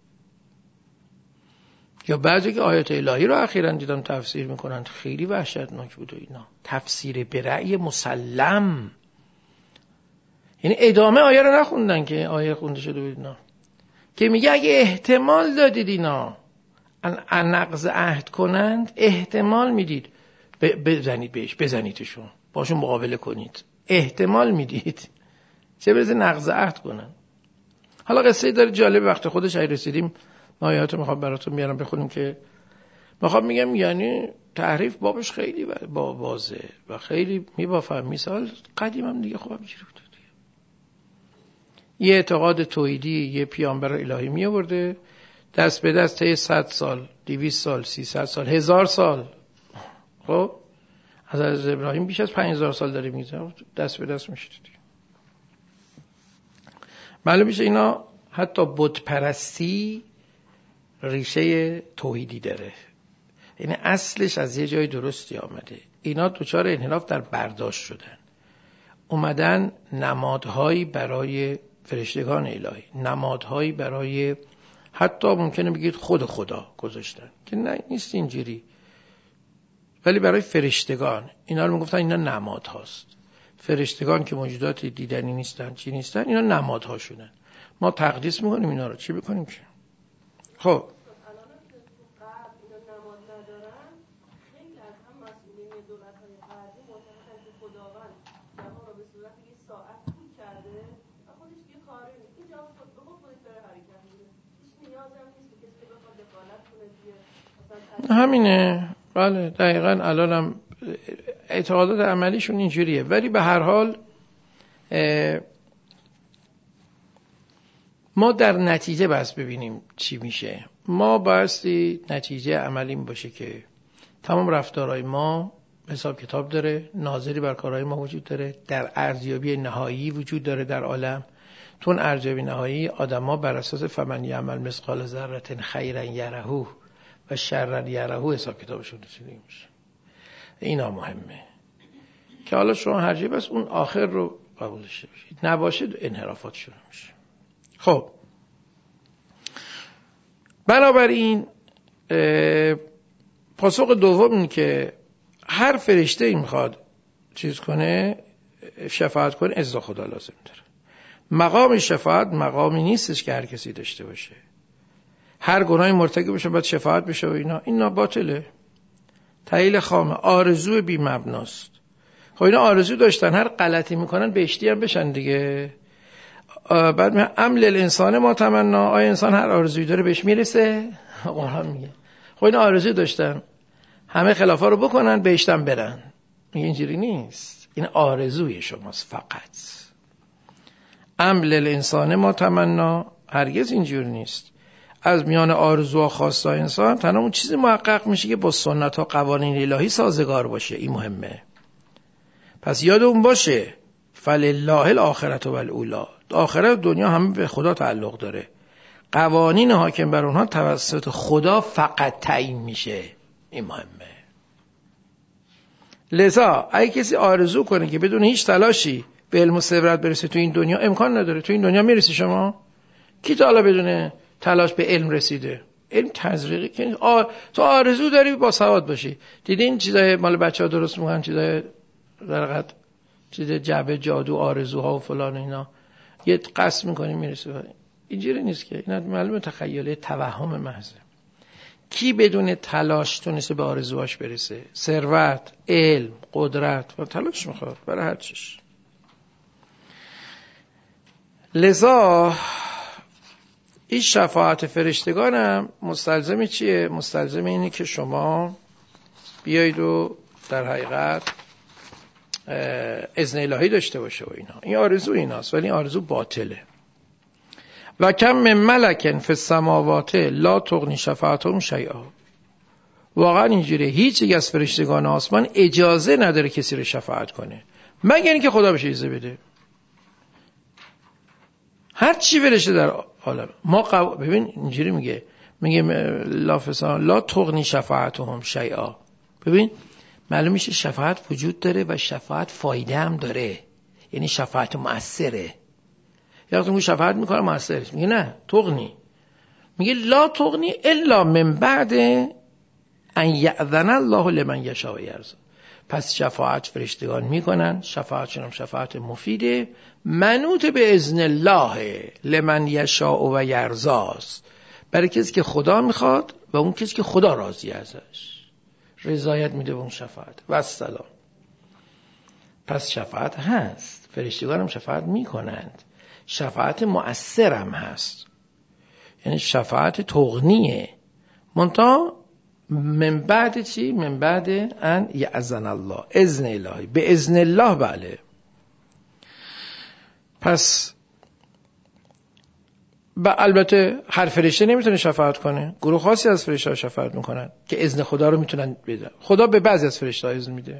یا بعضی که آیات الهی رو اخیراً دیدم تفسیر میکنن، خیلی وحشتناک بوده اینا. تفسیر به رأی مسلم، یعنی ادامه آیه رو نخوندن که آیه خونده شده بود اینا، که میگه اگه احتمال دادید اینا ان نقض عهد کنند، احتمال میدید بزنید بهش، بزنیدشون، باشون مقابله کنید، احتمال میدید، چه برسه نقض عهد کنن. حالا قصه داره جالب، وقت خودش ای رسیدیم ما آیات میخوام براتون میارم بخونیم، که میخوام میگم یعنی تحریف بابش خیلی با واضحه و خیلی میبافم. مثال قدیم هم دیگه خوب اینجوری بود، یه اعتقاد توحیدی یه پیامبر الهی می آورده، دست به دست طی صد سال، دویست سال، سیصد سال، هزار سال، خب از از ابراهیم بیش از پنج هزار سال داره میگذره، دست به دست میشه. معلوم میشه اینا حتی بت پرستی ریشه توحیدی داره، یعنی اصلش از یه جای درستی آمده. اینا دوچار انحراف در برداشت شدن، اومدن نمادهایی برای فرشتگان الهی، نمادهایی برای حتی ممکنه بگید خود خدا گذاشتن، که نه نیست اینجوری، ولی برای فرشتگان اینا رو میگفتن اینا نماد هاست. فرشتگان که موجودات دیدنی نیستن، چی نیستن، اینا نماد هاشونن. ما تقدیس میکنیم اینا رو، چی بکنیم که؟ خب همینه. بله دقیقاً الانم اعتقادات عملیشون اینجوریه، ولی به هر حال ما در نتیجه بس ببینیم چی میشه. ما بایستی نتیجه عملیم باشه که تمام رفتارهای ما حساب کتاب داره، ناظری بر کارهای ما وجود داره، در ارزیابی نهایی وجود داره در عالم. تو اون ارزیابی نهایی آدما بر اساس فمن یعمل مثقال ذره خیرا یره و شرا یره حساب کتابشون رسیده میشه. اینا مهمه که حالا شما هر جایی بس اون آخر رو قبول داشته باشید، نباشه انحرافات شروع میشه. خب بنابراین پاسخ دوم این که هر فرشته ای میخواد چیز کنه، شفاعت کنه، اذن خدا لازم داره. مقام شفاعت مقامی نیستش که هر کسی داشته باشه. هر گناهی مرتکب بشه باید شفاعت بشه و اینا اینا باطله، تحلیل خامه، آرزو بی مبناست. خب اینا آرزو داشتن، هر غلطی میکنن بهشتی هم بشن دیگه. بعد میگه عمل الانسان ما تمنا، آیا انسان هر آرزویی داره بهش میرسه؟ قرآن میگه خب اینا آرزو داشتن، همه خلافا رو بکنن بهشتم برن. میگه اینجوری نیست، این آرزوی شماست فقط. عمل الانسان ما تمنا هرگز اینجور نیست. از میان آرزوها خواستا انسان تنها اون چیزی محقق میشه که با سنت ها قوانین الهی سازگار باشه. این مهمه. پس یادمون باشه فلله الاخرة و الاولی، آخرت دنیا همه به خدا تعلق داره. قوانین حاکم بر اونها توسط خدا فقط تعیین میشه. این مهمه. لذا اگه کسی آرزو کنه که بدون هیچ تلاشی به علم و ثروت برسه تو این دنیا، امکان نداره. تو این دنیا میرسی شما؟ کی تا حالا بدون تلاش به علم رسیده؟ علم تزریقی که آ... تو آرزو داری با سواد باشی. دیدین چیزای مال بچه‌ها درست میگن، چیزای در حقیقت چیز جعبه جادو، آرزوها و فلان اینا، یه قصد میکنی میرسه. اینجوری نیست که، اینا معلومه تخیله، توهم محضه. کی بدون تلاش تونسته به آرزوهاش برسه؟ ثروت، علم، قدرت و تلاش میخواد برای هر چیز. لذا این شفاعت فرشتگانم مستلزم چیه؟ مستلزم اینه که شما بیایید و در حقیقت اذن الهی داشته باشه و اینا. این آرزو ایناست، ولی این آرزو باطله. و کم من ملکن فی السماوات لا تغنی شفاعتهم شیئا. واقعا اینجوریه، هیچ یک از فرشتگان آسمان اجازه نداره کسی رو شفاعت کنه مگر اینکه خدا بهش اجازه بده. هر چی فرشته در عالم ما قو... ببین اینجوری میگه، میگه لا فسان لا تغنی شفاعتهم شیئا. ببین معلوم میشه شفاعت وجود داره و شفاعت فایده هم داره، یعنی شفاعت مؤثره. یا تو شفاعت میکنه مؤثره، میگه نه تغنی، میگه لا تغنی الا من بعد ان یأذن الله لمن یشاء و یرضی. پس شفاعت فرشتگان میکنن، شفاعتشون هم شفاعت مفیده، منوط به اذن الله لمن یشاء و یرضی است، برای کسی که خدا میخواد و اون کسی که خدا راضی ازش، رضایت میده به اون شفاعت و السلام. پس شفاعت هست، فرشتگان هم شفاعت میکنند، شفاعت مؤثر هم هست، یعنی شفاعت تغنیه. منتها من بعد چی؟ من بعد ان یأذن الله، اذن الهی، به اذن الله. بله. پس و البته هر فرشته نمیتونه شفاعت کنه، گروه خاصی از فرشته ها شفاعت میکنن که اذن خدا رو میتونن بدن. خدا به بعضی از فرشته ها اذن میده.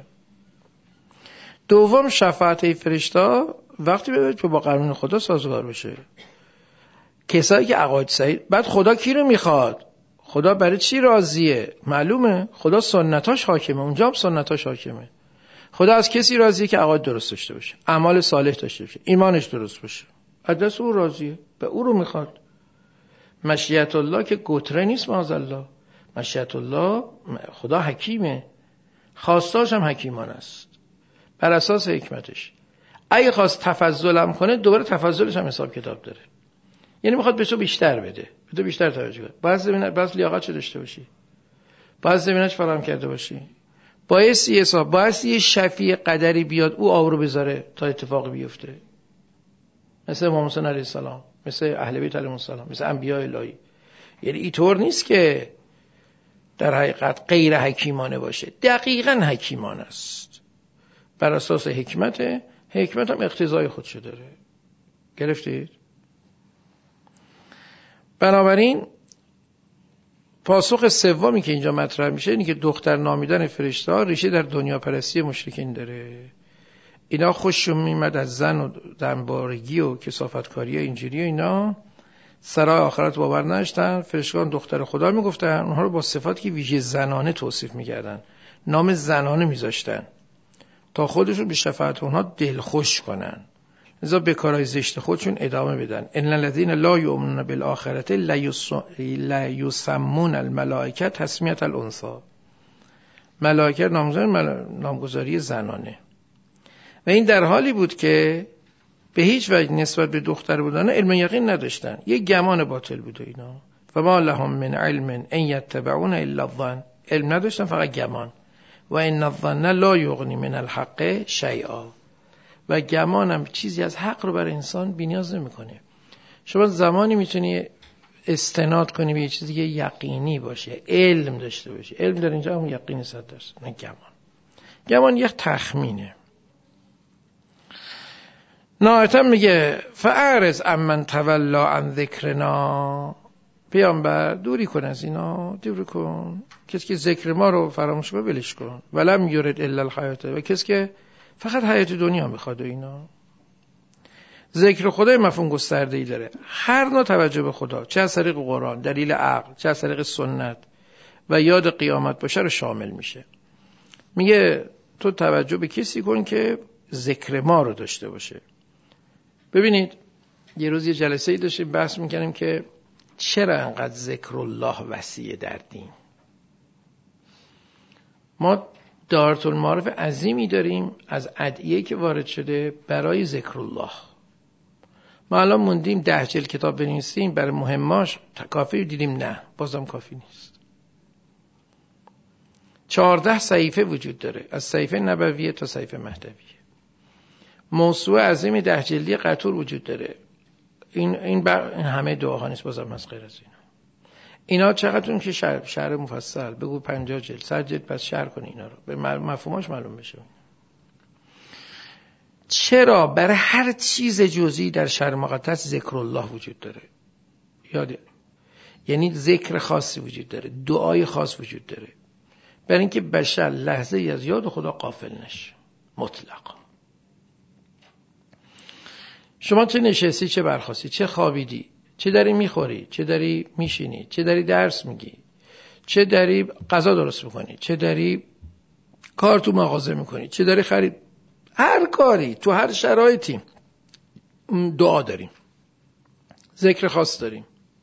دوم شفاعت فرشته ها وقتی ببینید که با قانون خدا سازگار بشه، کسایی که عقاید صحیح. بعد خدا کی رو میخواد؟ خدا برای چی راضیه؟ معلومه خدا سنتاش حاکمه، اونجا هم سنتاش حاکمه. خدا از کسی راضیه که عقاید درست داشته باشه، اعمال صالح داشته باشه، ایمانش درست باشه، از دست او راضیه، به او رو میخواد. مشیت الله که گتره نیست معاذالله، مشیت الله خدا حکیمه، خواستاش هم حکیمان است بر اساس حکمتش. اگه خواست تفضلم کنه دوباره تفضلش هم حساب کتاب داره، یعنی میخواد به تو بیشتر بده، به تو بیشتر توجه کنه. باید زمینه باید لیاقت چه داشته باشی، باید زمینه‌اش فراهم کرده باشی، باید یه حساب، باید یه شفیع قدری بیاد او آورو بذاره تا اتفاقی بیفته، مثل امام حسین علیه السلام، مثل اهل بیت علیهم السلام، مثل انبیاء الهی. یعنی اینطور نیست که در حقیقت غیر حکیمانه باشه، دقیقاً حکیمانه است. بر اساس حکمت، حکمت هم اقتضای خودشو داره. گرفتید؟ بنابراین پاسخ سومی که اینجا مطرح میشه اینه که دختر نامیدن فرشته ها ریشه در دنیا پرستی مشرکین داره. اینا خوششون میمد از زن و دنبارگی و کثافتکاری و اینجوری و اینا، سرای آخرت باور نداشتن، فرشتگان دختر خدا میگفتن، اونها رو با صفاتی که ویژه زنانه توصیف میکردن، نام زنانه میذاشتن تا خودشون به شفاعت اونها دلخوش کنن، لذا به کارهای زشت خودشون ادامه بدن. ان الذين لا يؤمنون بالآخرة لا يسمون الملائکه تسمیة الانثى. ملائکه نامگذاری زنانه. و این در حالی بود که به هیچ وجه نسبت به دختر بودن علم یقین نداشتن، یک گمان باطل بود اینا. فما لهم من علم ان يتبعون الا الظن. علم نداشتن، فقط گمان. و ان الظن لا یغنی من الحق شیئا. و گمان هم چیزی از حق رو برای انسان بی‌نیاز نمی‌کنه. شما زمانی میتونی استناد کنی به یه چیزی که یقینی باشه، علم داشته باشه. علم در اینجا هم یقینی صد درصد، نه گمان. گمان یک تخمینه. نهایتا میگه فاعرض عمن تولی عن ذکرنا. پیامبر دوری کن از اینا، دوری کن. کسی که ذکر ما رو فراموش کنه ولش کن. ولم یرد الا الحیات. و کسی که فقط حیات دنیا میخواد و اینا. ذکر خدای مفهوم گسترده‌ای داره. هر نوع توجه به خدا، چه از طریق قرآن، دلیل عقل، چه از طریق سنت و یاد قیامت باشه رو شامل میشه. میگه تو توجه به کسی کن که ذکر ما رو داشته باشه. ببینید یه روز یه جلسه‌ای داشتیم بحث میکنیم که چرا انقدر ذکر الله وسیع در دین. ما دارت المعارف عظیمی داریم از ادعیه‌ای که وارد شده برای ذکر الله. ما الان موندیم ده جلد کتاب بنویسیم برای مهماش، کافی دیدیم نه، بازم کافی نیست. چهارده صحیفه وجود داره، از صحیفه نبویه تا صحیفه مهدویه. موسوعه عظیم ده جلدی قطور وجود داره. این این, بر... این همه دعاها نیست، بازم از غیر از اینا. اینا چقدر اون که شرح شرح مفصل بگو پنجاه جلد صد جلد پس شرح کنی اینا رو به مفهوماش معلوم بشه. چرا برای هر چیز جزئی در شرع مقدس ذکر الله وجود داره؟ یاده یعنی ذکر خاصی وجود داره، دعای خاص وجود داره، برای اینکه بشر لحظه ای از یاد خدا غافل نشه مطلقا. شما چه نشستی، چه برخاستی، چه خوابیدی، چه داری میخوری، چه داری میشینی، چه داری درس میگی، چه داری غذا درست میکنی، چه داری کار تو مغازه میکنی، چه داری خرید، هر کاری تو هر شرایطی دعا داریم، ذکر خاص داریم.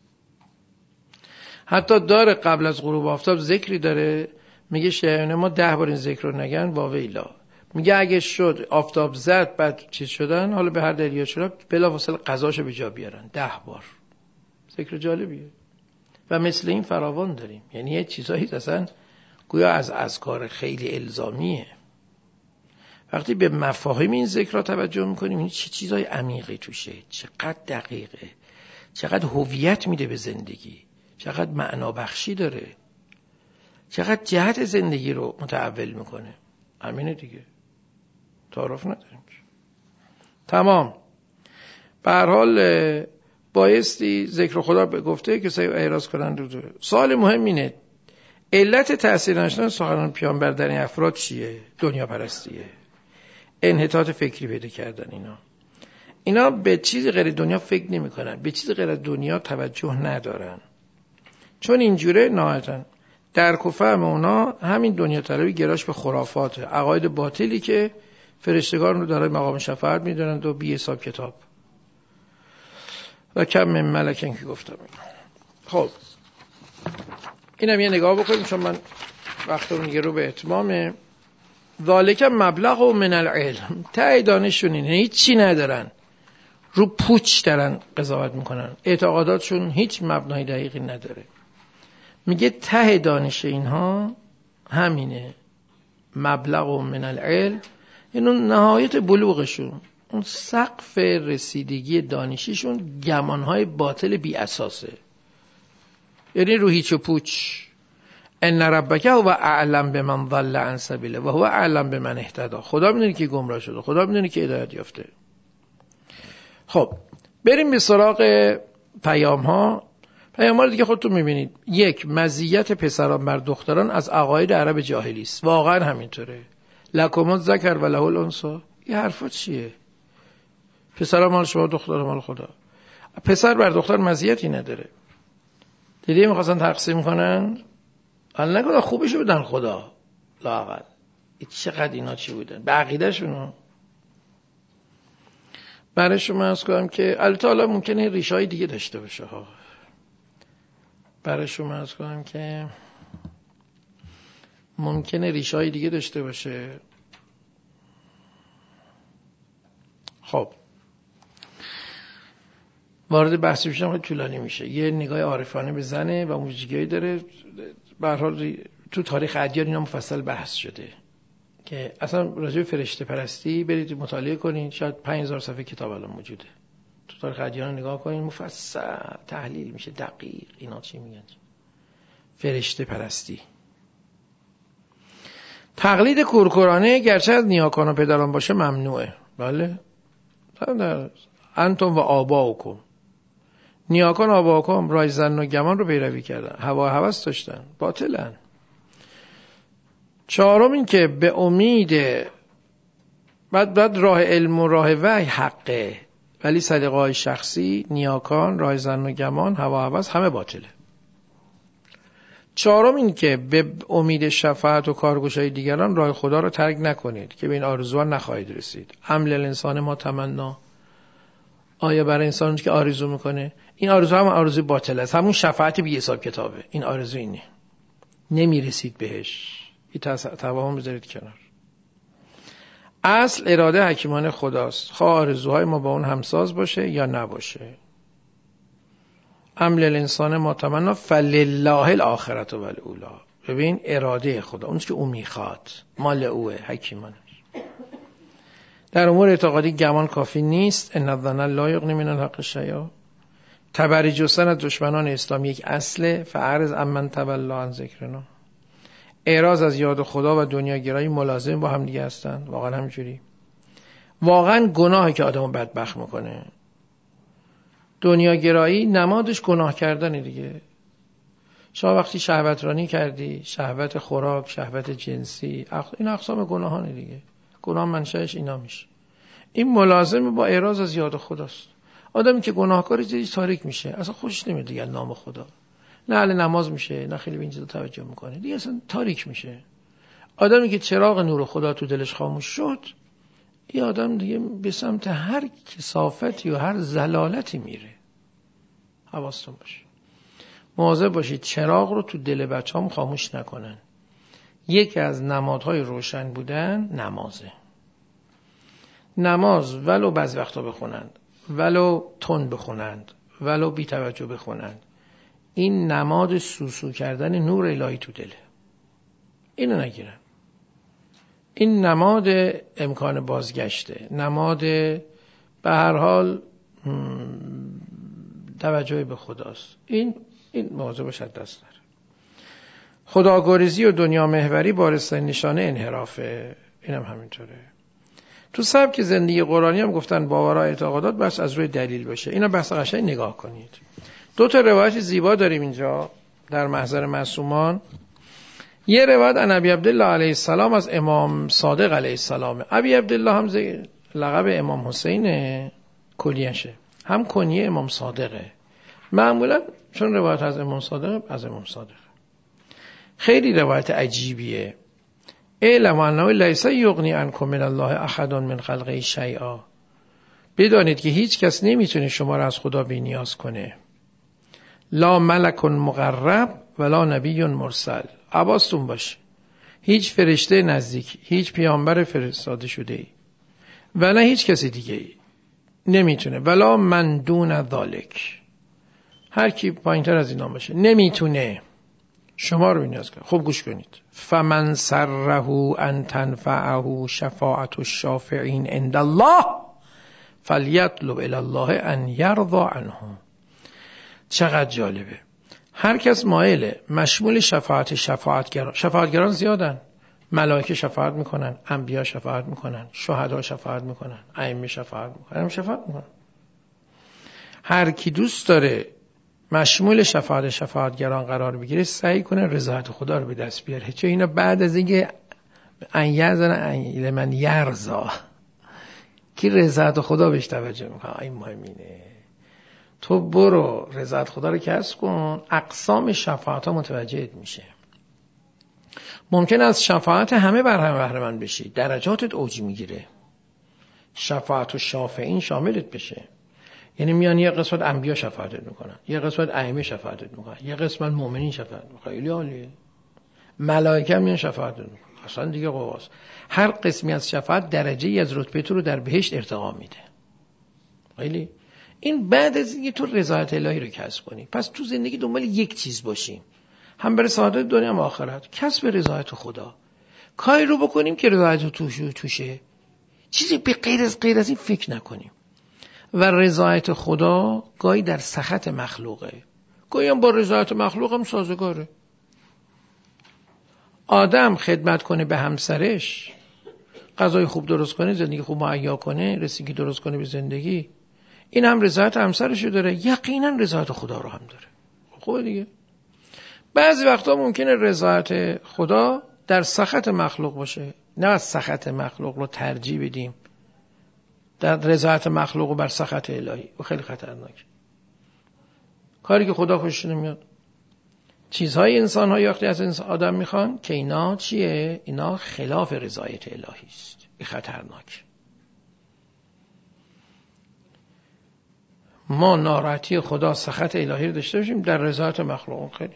حتی داره قبل از غروب آفتاب ذکری داره، میگه شیعیان ما ده بار این ذکر رو نگن واویلا. میگه اگه شد آفتاب زد بعد چیز شدن، حالا به هر دلیل شد بلافاصله قضاشو به جا بیارن ده بار. ذکر جالبیه. و مثل این فراوان داریم. یعنی یه چیزایی اصلا گویا از اذکار خیلی الزامیه. وقتی به مفاهیم این ذکر توجه میکنیم این چه چیزای عمیقی توشه، چقدر دقیقه، چقدر هویت میده به زندگی، چقدر معنا بخشی داره، چقدر جهت زندگی رو متحول میکنه. همینه دیگه، تعارف نداریم. تمام. به هر حال بایستی ذکر خدا به گفته کسایی اعراض کنن رو داره. سوال مهم اینه علت تأثیر داشتن سخنان پیامبر در این افراد چیه؟ دنیا پرستیه، انحطاط فکری پیدا کردن. اینا اینا به چیزی غیر دنیا فکر نمی کنن، به چیزی غیر دنیا توجه ندارن. چون اینجوره نهایتاً درک و فهم اونا همین دنیا طلبی، گراش به خرافات، عقاید باطلی که فرشتگان رو دارای مقام شفاعت میدونند و بی حساب کتاب و کم من ملکن که گفتم. خب اینم یه نگاه بکنیم چون من وقتمون دیگه رو به اتمامه. ذالک مبلغ من العلم، ته دانششون اینه، هیچی ندارن، رو پوچ دارن قضاوت میکنن، اعتقاداتشون هیچ مبنای دقیقی نداره. میگه ته دانش اینها همینه، مبلغ من العلم، اینو نهایت بلوغشون، اون سقف رسیدگی دانشیشون گمانهای باطل بی اساسه، یعنی رو هیچ و پوچ. ان ربک هو اعلم بمن ضل عن سبیله و هو اعلم بمن اهتدی. خدا میدونه که گمراه شده، خدا میدونه که هدایت یافته. خب بریم به سراغ پیام ها. پیام ها رو دیگه خودتون میبینید. یک، مزیت پسران بر دختران از عقاید عرب جاهلی است. واقعا همینطوره. لکم الذکر و له الانثی. این حرفا چیه؟ پسران مال شما، دختران مال خدا. پسر بر دختر مزیتی نداره. دیدی میخواستن تقسیم کنن، حالا نگاه خوبشو بدن خدا لااقل. چقدر اینا چی بودن به عقیدهشون. برای شما عرض کنم که البته حالا ممکنه ریشه‌های دیگه داشته باشه ها. برای شما عرض کنم که ممکنه ریشه‌های دیگه داشته باشه. خب وارد بحث بشم خیلی طولانی میشه. یه نگاه عارفانه به زنه و موجگیایی داره. به هر حال تو تاریخ ادیان اینا مفصل بحث شده که اصلا راجع به فرشته پرستی برید مطالعه کنین. شاید پنج هزار صفحه کتاب الان موجوده. تو تاریخ ادیان نگاه کنین، مفصل تحلیل میشه دقیق اینا چی میگن. فرشته پرستی، تقلید کورکورانه گرچه از نیاکان و پدران باشه ممنوعه. بله انتم و آباؤکم، نیاکان آباؤکم رای زن و گمان رو پیروی کردن، هوا هوس داشتن، باطلن. چهارم این که به امید بعد بعد راه علم و راه وحی حقه، ولی سلیقه های شخصی، نیاکان، راه زن و گمان، هوا هوس همه باطله. چهارم این که به امید شفاعت و کارگشایی دیگران راه خدا رو ترک نکنید که به این آرزوها نخواهید رسید. عمل الانسان ما تمنا، آیا برای انسان که آرزو میکنه این آرزو هم آرزوی باطل است، همون شفاعت بی حساب کتابه. این آرزو اینه، نمیرسید بهش. این توهم بذارید کنار. اصل اراده حکیمانه خداست، خواه آرزوهای ما با اون همساز باشه یا نباشه. عمل الانسان ما تمنا فلله الاخرة و الاولی. ببین اراده خدا، اون که او میخواد مال اوه، حکیمانه. در امور اعتقادی گمان کافی نیست. ان الظن لا یغنی من الحق شیئا. تبری جستن از دشمنان اسلام یک اصله. فاعرض عمن تولی عن ذکرنا. اعراض از یاد خدا و دنیاگرایی ملازم با هم دیگه هستن. واقعا همینجوری. واقعا گناهی که آدمو بدبخت میکنه. دنیاگرایی نمادش گناه کردن دیگه. شما وقتی شهوت رانی کردی، شهوت خوراک، شهوت جنسی، این اقسام گناهانه دیگه. گناه منشأش اینا میشه. این ملازم با اعراض از یاد خداست. آدمی که گناهکاری جدی تاریک میشه، اصلا خوشش نمیاد دیگه نام خدا. نه اهل نماز میشه، نه خیلی به این چیزا توجه میکنه. دیگه اصلا تاریک میشه. آدمی که چراغ نور خدا تو دلش خاموش شد، این آدم دیگه به سمت هر کثافتی و هر ضلالتی میره. حواستون باشه. مواظب باشید چراغ رو تو دل بچه‌ام خاموش نکنن. یکی از نمادهای روشن بودن نمازه. نماز ولو بعض وقتا بخونند، ولو تون بخونند، ولو بی توجه بخونند، این نماد سوسو کردن نور الهی تو دله. اینو نگیرن. این نماد امکان بازگشته، نماد به هر حال توجه به خداست. این این موضوع باشد دست داره. خداگریزی و دنیا محوری بارسترین نشانه انحرافه. اینم هم همینطوره. تو سبک زندگی قرآنی هم گفتن باورها اعتقادات بس از روی دلیل باشه. اینا بحث قشنگ نگاه کنید. دو تا روایت زیبا داریم اینجا در محضر معصومان. یه روایت عن ابی عبدالله علیه السلام از امام صادق علیه السلام. ابی عبدالله هم لقب امام حسین کلیشه، هم کنیه امام صادقه. معمولا چون روایت از امام صادق از امام صادق. خیلی روایت عجیبیه. اعلم انه لیس یغنی عنکم من الله احد من خلقه شیئا. بدانید که هیچ کس نمیتونه شما را از خدا بی نیاز کنه. لا ملک مقرب ولا نبی مرسل. حواستون باشه. هیچ فرشته نزدیک، هیچ پیامبر فرستاده شده ای و نه هیچ کسی دیگه ای نمیتونه. ولا من دون ذالک. هر کی پایینتر از اینا باشه نمیتونه شما رو نیاز کنه. خوب گوش کنید. فمن سره ان تنفعه شفاعت الشافعین عند الله فلیطلب الی الله ان یرضى عنه. چقدر جالبه. هر کس مایله مشمول شفاعت شفاعتگران، شفاعتگران زیادن، ملائکه شفاعت میکنن، انبیا شفاعت میکنن، شهدا شفاعت میکنن، ائمه شفاعت میکنن، هم شفاعت میکنن. هر کی دوست داره مشمول شفاعت شفاعتگران قرار بگیره سعی کنه رضایت خدا رو به دست بیاره. چون اینا بعد از اینکه ان یزن ان من یرضا کی رضایت خدا بهش توجه میکنه، این مهمینه. تو برو رضایت خدا رو کسب کن، اقسام شفاعت ها متوجهت میشه. ممکن است شفاعت همه بر همه بهره مند بشی، درجاتت اوج میگیره. شفاعت و شافعین شاملت بشه، یعنی میان یه قسمت انبیا شفاعتت میکنن، یه قسمت ائمه شفاعتت میکنن، یه قسمت مؤمنین شفاعت میکنن. خیلی عالیه. ملائکه میان شفاعتت میکنن، اصلا دیگه قواست. هر قسمی از شفاعت درجه ای از رتبه تو رو در بهشت ارتقا میده. خیلی این بعد از اینکه تو رضایت الهی رو کسب کنی. پس تو زندگی دنبال یک چیز باشیم، هم برای سعادت دنیا هم آخرت، کسب رضایت خدا. کاری رو بکنیم که رضایت توشه توشه چیزی به غیر از غیر از این فکر نکنیم. و رضایت خدا گاهی در سخط مخلوقه، گاهی هم با رضایت مخلوق هم سازگاره. آدم خدمت کنه به همسرش، غذای خوب درست کنه، زندگی خوب مهیا کنه، رسیدگی درست کنه به زندگی، این هم رضایت همسرشو داره، یقینا رضایت خدا رو هم داره. خوبه دیگه. بعضی وقتا ممکنه رضایت خدا در سخط مخلوق باشه، نه از سخط مخلوق رو ترجیح بدیم در رضایت مخلوق و بر سخط الهی، و خیلی خطرناک. کاری که خدا خوشش نمیاد. چیزهای انسان ها وقتی از انسان آدم میخوان که اینا چیه؟ اینا خلاف رضایت الهی است. این خطرناک. ما ناراحتی خدا، سخط الهی رو داشته باشیم در رضایت مخلوق خیلی.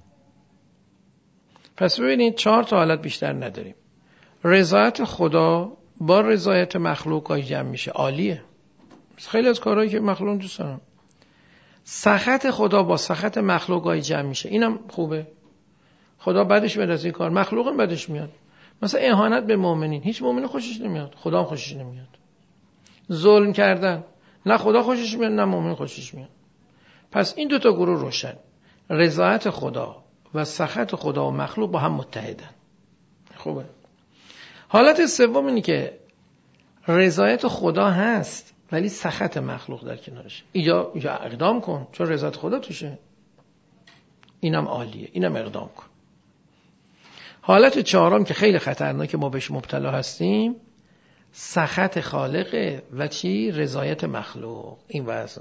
پس ببینید چهار تا حالت بیشتر نداریم. رضایت خدا با رضایت مخلوق های جمع میشه، عالیه. خیلی از کارهایی که مخلوق دوست دارم. سخط خدا با سخط مخلوق های جمع میشه، اینم خوبه. خدا بعدش میاد از این کار، مخلوق هم بعدش میاد. مثلا اهانت به مؤمنین، هیچ مؤمن خوشش نمیاد، خدا هم خوشش نمیاد. ظلم کردن، نه خدا خوشش میاد نه مؤمن خوشش میاد. پس این دوتا گروه روشن، رضایت خدا و سخط خدا و مخلوق با هم متحدن. خوبه. حالت سوم اینه که رضایت خدا هست ولی سخط مخلوق در کنارش. اینجا اقدام کن چون رضایت خدا توشه، اینم عالیه، اینم اقدام کن. حالت چهارم که خیلی خطرناکه، ما بهش مبتلا هستیم، سخط خالقه و چی؟ رضایت مخلوق. این واسه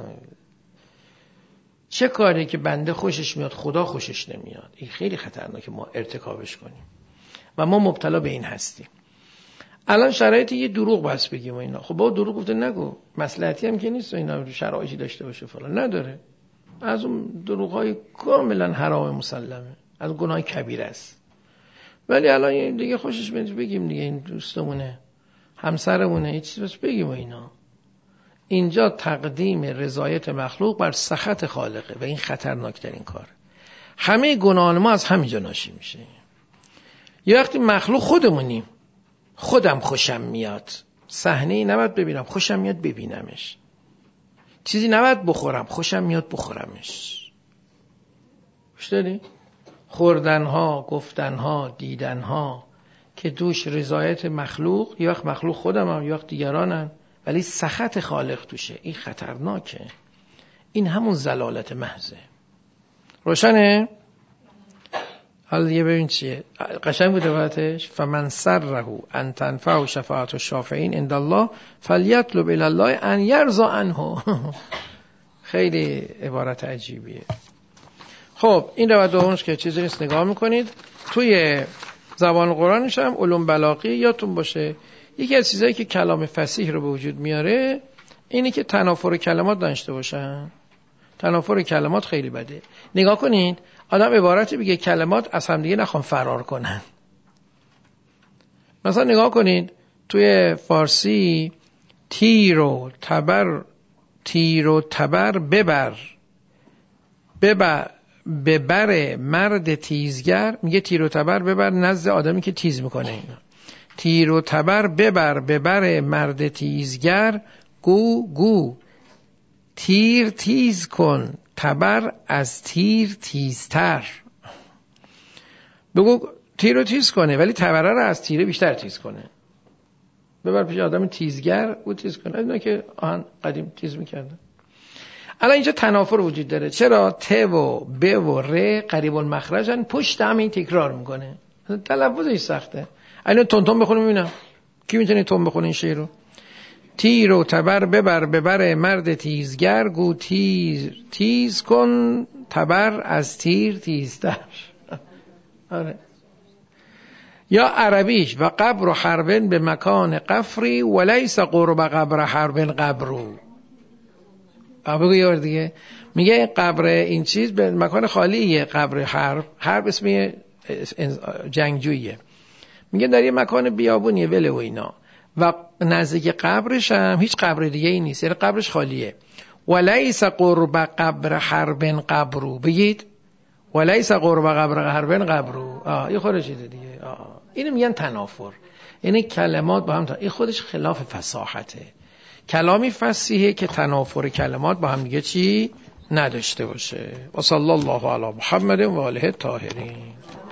چه کاری که بنده خوشش میاد خدا خوشش نمیاد، این خیلی خطرناکه ما ارتکابش کنیم و ما مبتلا به این هستیم. الان شرایط یه دروغ بس بگیم و اینا، خب با دروغ گفته نگو، مصلحتی هم که نیست و اینا شرایطی داشته باشه فلان، نداره. از اون دروغای کاملا حرام مسلمه، از گناه کبیر است. ولی الان دیگه خوشش میاد بگیم دیگه، این دوستمونه، همسرمونه، هیچ چیزی بس بگیم و اینا. اینجا تقدیم رضایت مخلوق بر سخط خالقه و این خطرناکترین کار. همه گناهان ما از همینجا ناشی میشه. یه وقتی مخلوق خودمونیم، خودم خوشم میاد، صحنه‌ای نباید ببینم خوشم میاد ببینمش، چیزی نباید بخورم خوشم میاد بخورمش. خوش داری؟ خوردنها، گفتنها، دیدنها که دوش رضایت مخلوق، یه وقت مخلوق خودم هم یه وقت دیگرانن ولی سخط خالق توشه، این خطرناکه. این همون ضلالت محضه. روشنه؟ حالا دیگه ببین چیه قشنگ بوده وقتش. فمن سره ان تنفع شفاعت الشافعین عند الله فلیطلب الی الله ان یرضی عنه. خیلی عبارت عجیبیه. خب این رو دومش که چیزی نیست، نگاه میکنید توی زبان قرآنش هم علوم بلاغی یادتون باشه، یکی از چیزایی که کلام فصیح رو به وجود میاره اینی که تنافر کلمات داشته باشن. تنافر کلمات خیلی بده. نگاه کنید آدم عبارتی بگه کلمات از هم دیگه نخوان فرار کنن. مثلا نگاه کنید توی فارسی تیر و تبر، تیر و تبر ببر، ببر ببر مرد تیزگر، میگه تیر و تبر ببر نزد آدمی که تیز میکنه. اینا تیر و تبر ببر ببر مرد تیزگر، گو گو تیر تیز کن تبر از تیر تیزتر. بگو تیر رو تیز کنه ولی تبره رو از تیره بیشتر تیز کنه. ببر پیش آدم تیزگر او تیز کنه. اینا که آهن قدیم تیز میکردن. الان اینجا تنافر وجود داره. چرا؟ ت و ب و ر قریب المخرجن، پشت هم این تکرار میکنه. تلفظش سخته. الان تون تون بخونیم ببینم کی میتونه تون بخونه این شعر رو. تیر و تبر ببر ببر مرد تیزگر، گو تیز تیز کن تبر از تیر تیزتر. آره. یا عربیش و قبر و حربن به مکان قفری ولیس قرب قبر حربن قبرو. بگو یه بار دیگه. میگه قبر این چیز به مکان خالیه. قبر حرب، حرب اسم جنگجویه. میگه در یه مکان بیابونیه وله و اینا و نزدیک قبرش هم هیچ قبر دیگه ای نیست، یعنی قبرش خالیه. ولیس قرب قبر حربن قبرو. بگید ولیس قرب قبر حربن قبرو. آه این خودش چیزه دیگه. آه اینو میگن تنافر، یعنی کلمات با هم تا... این خودش خلاف فصاحته. کلامی فصیحه که تنافر کلمات با هم دیگه چی نداشته باشه. و صلی الله علی محمد و آله الطاهرین.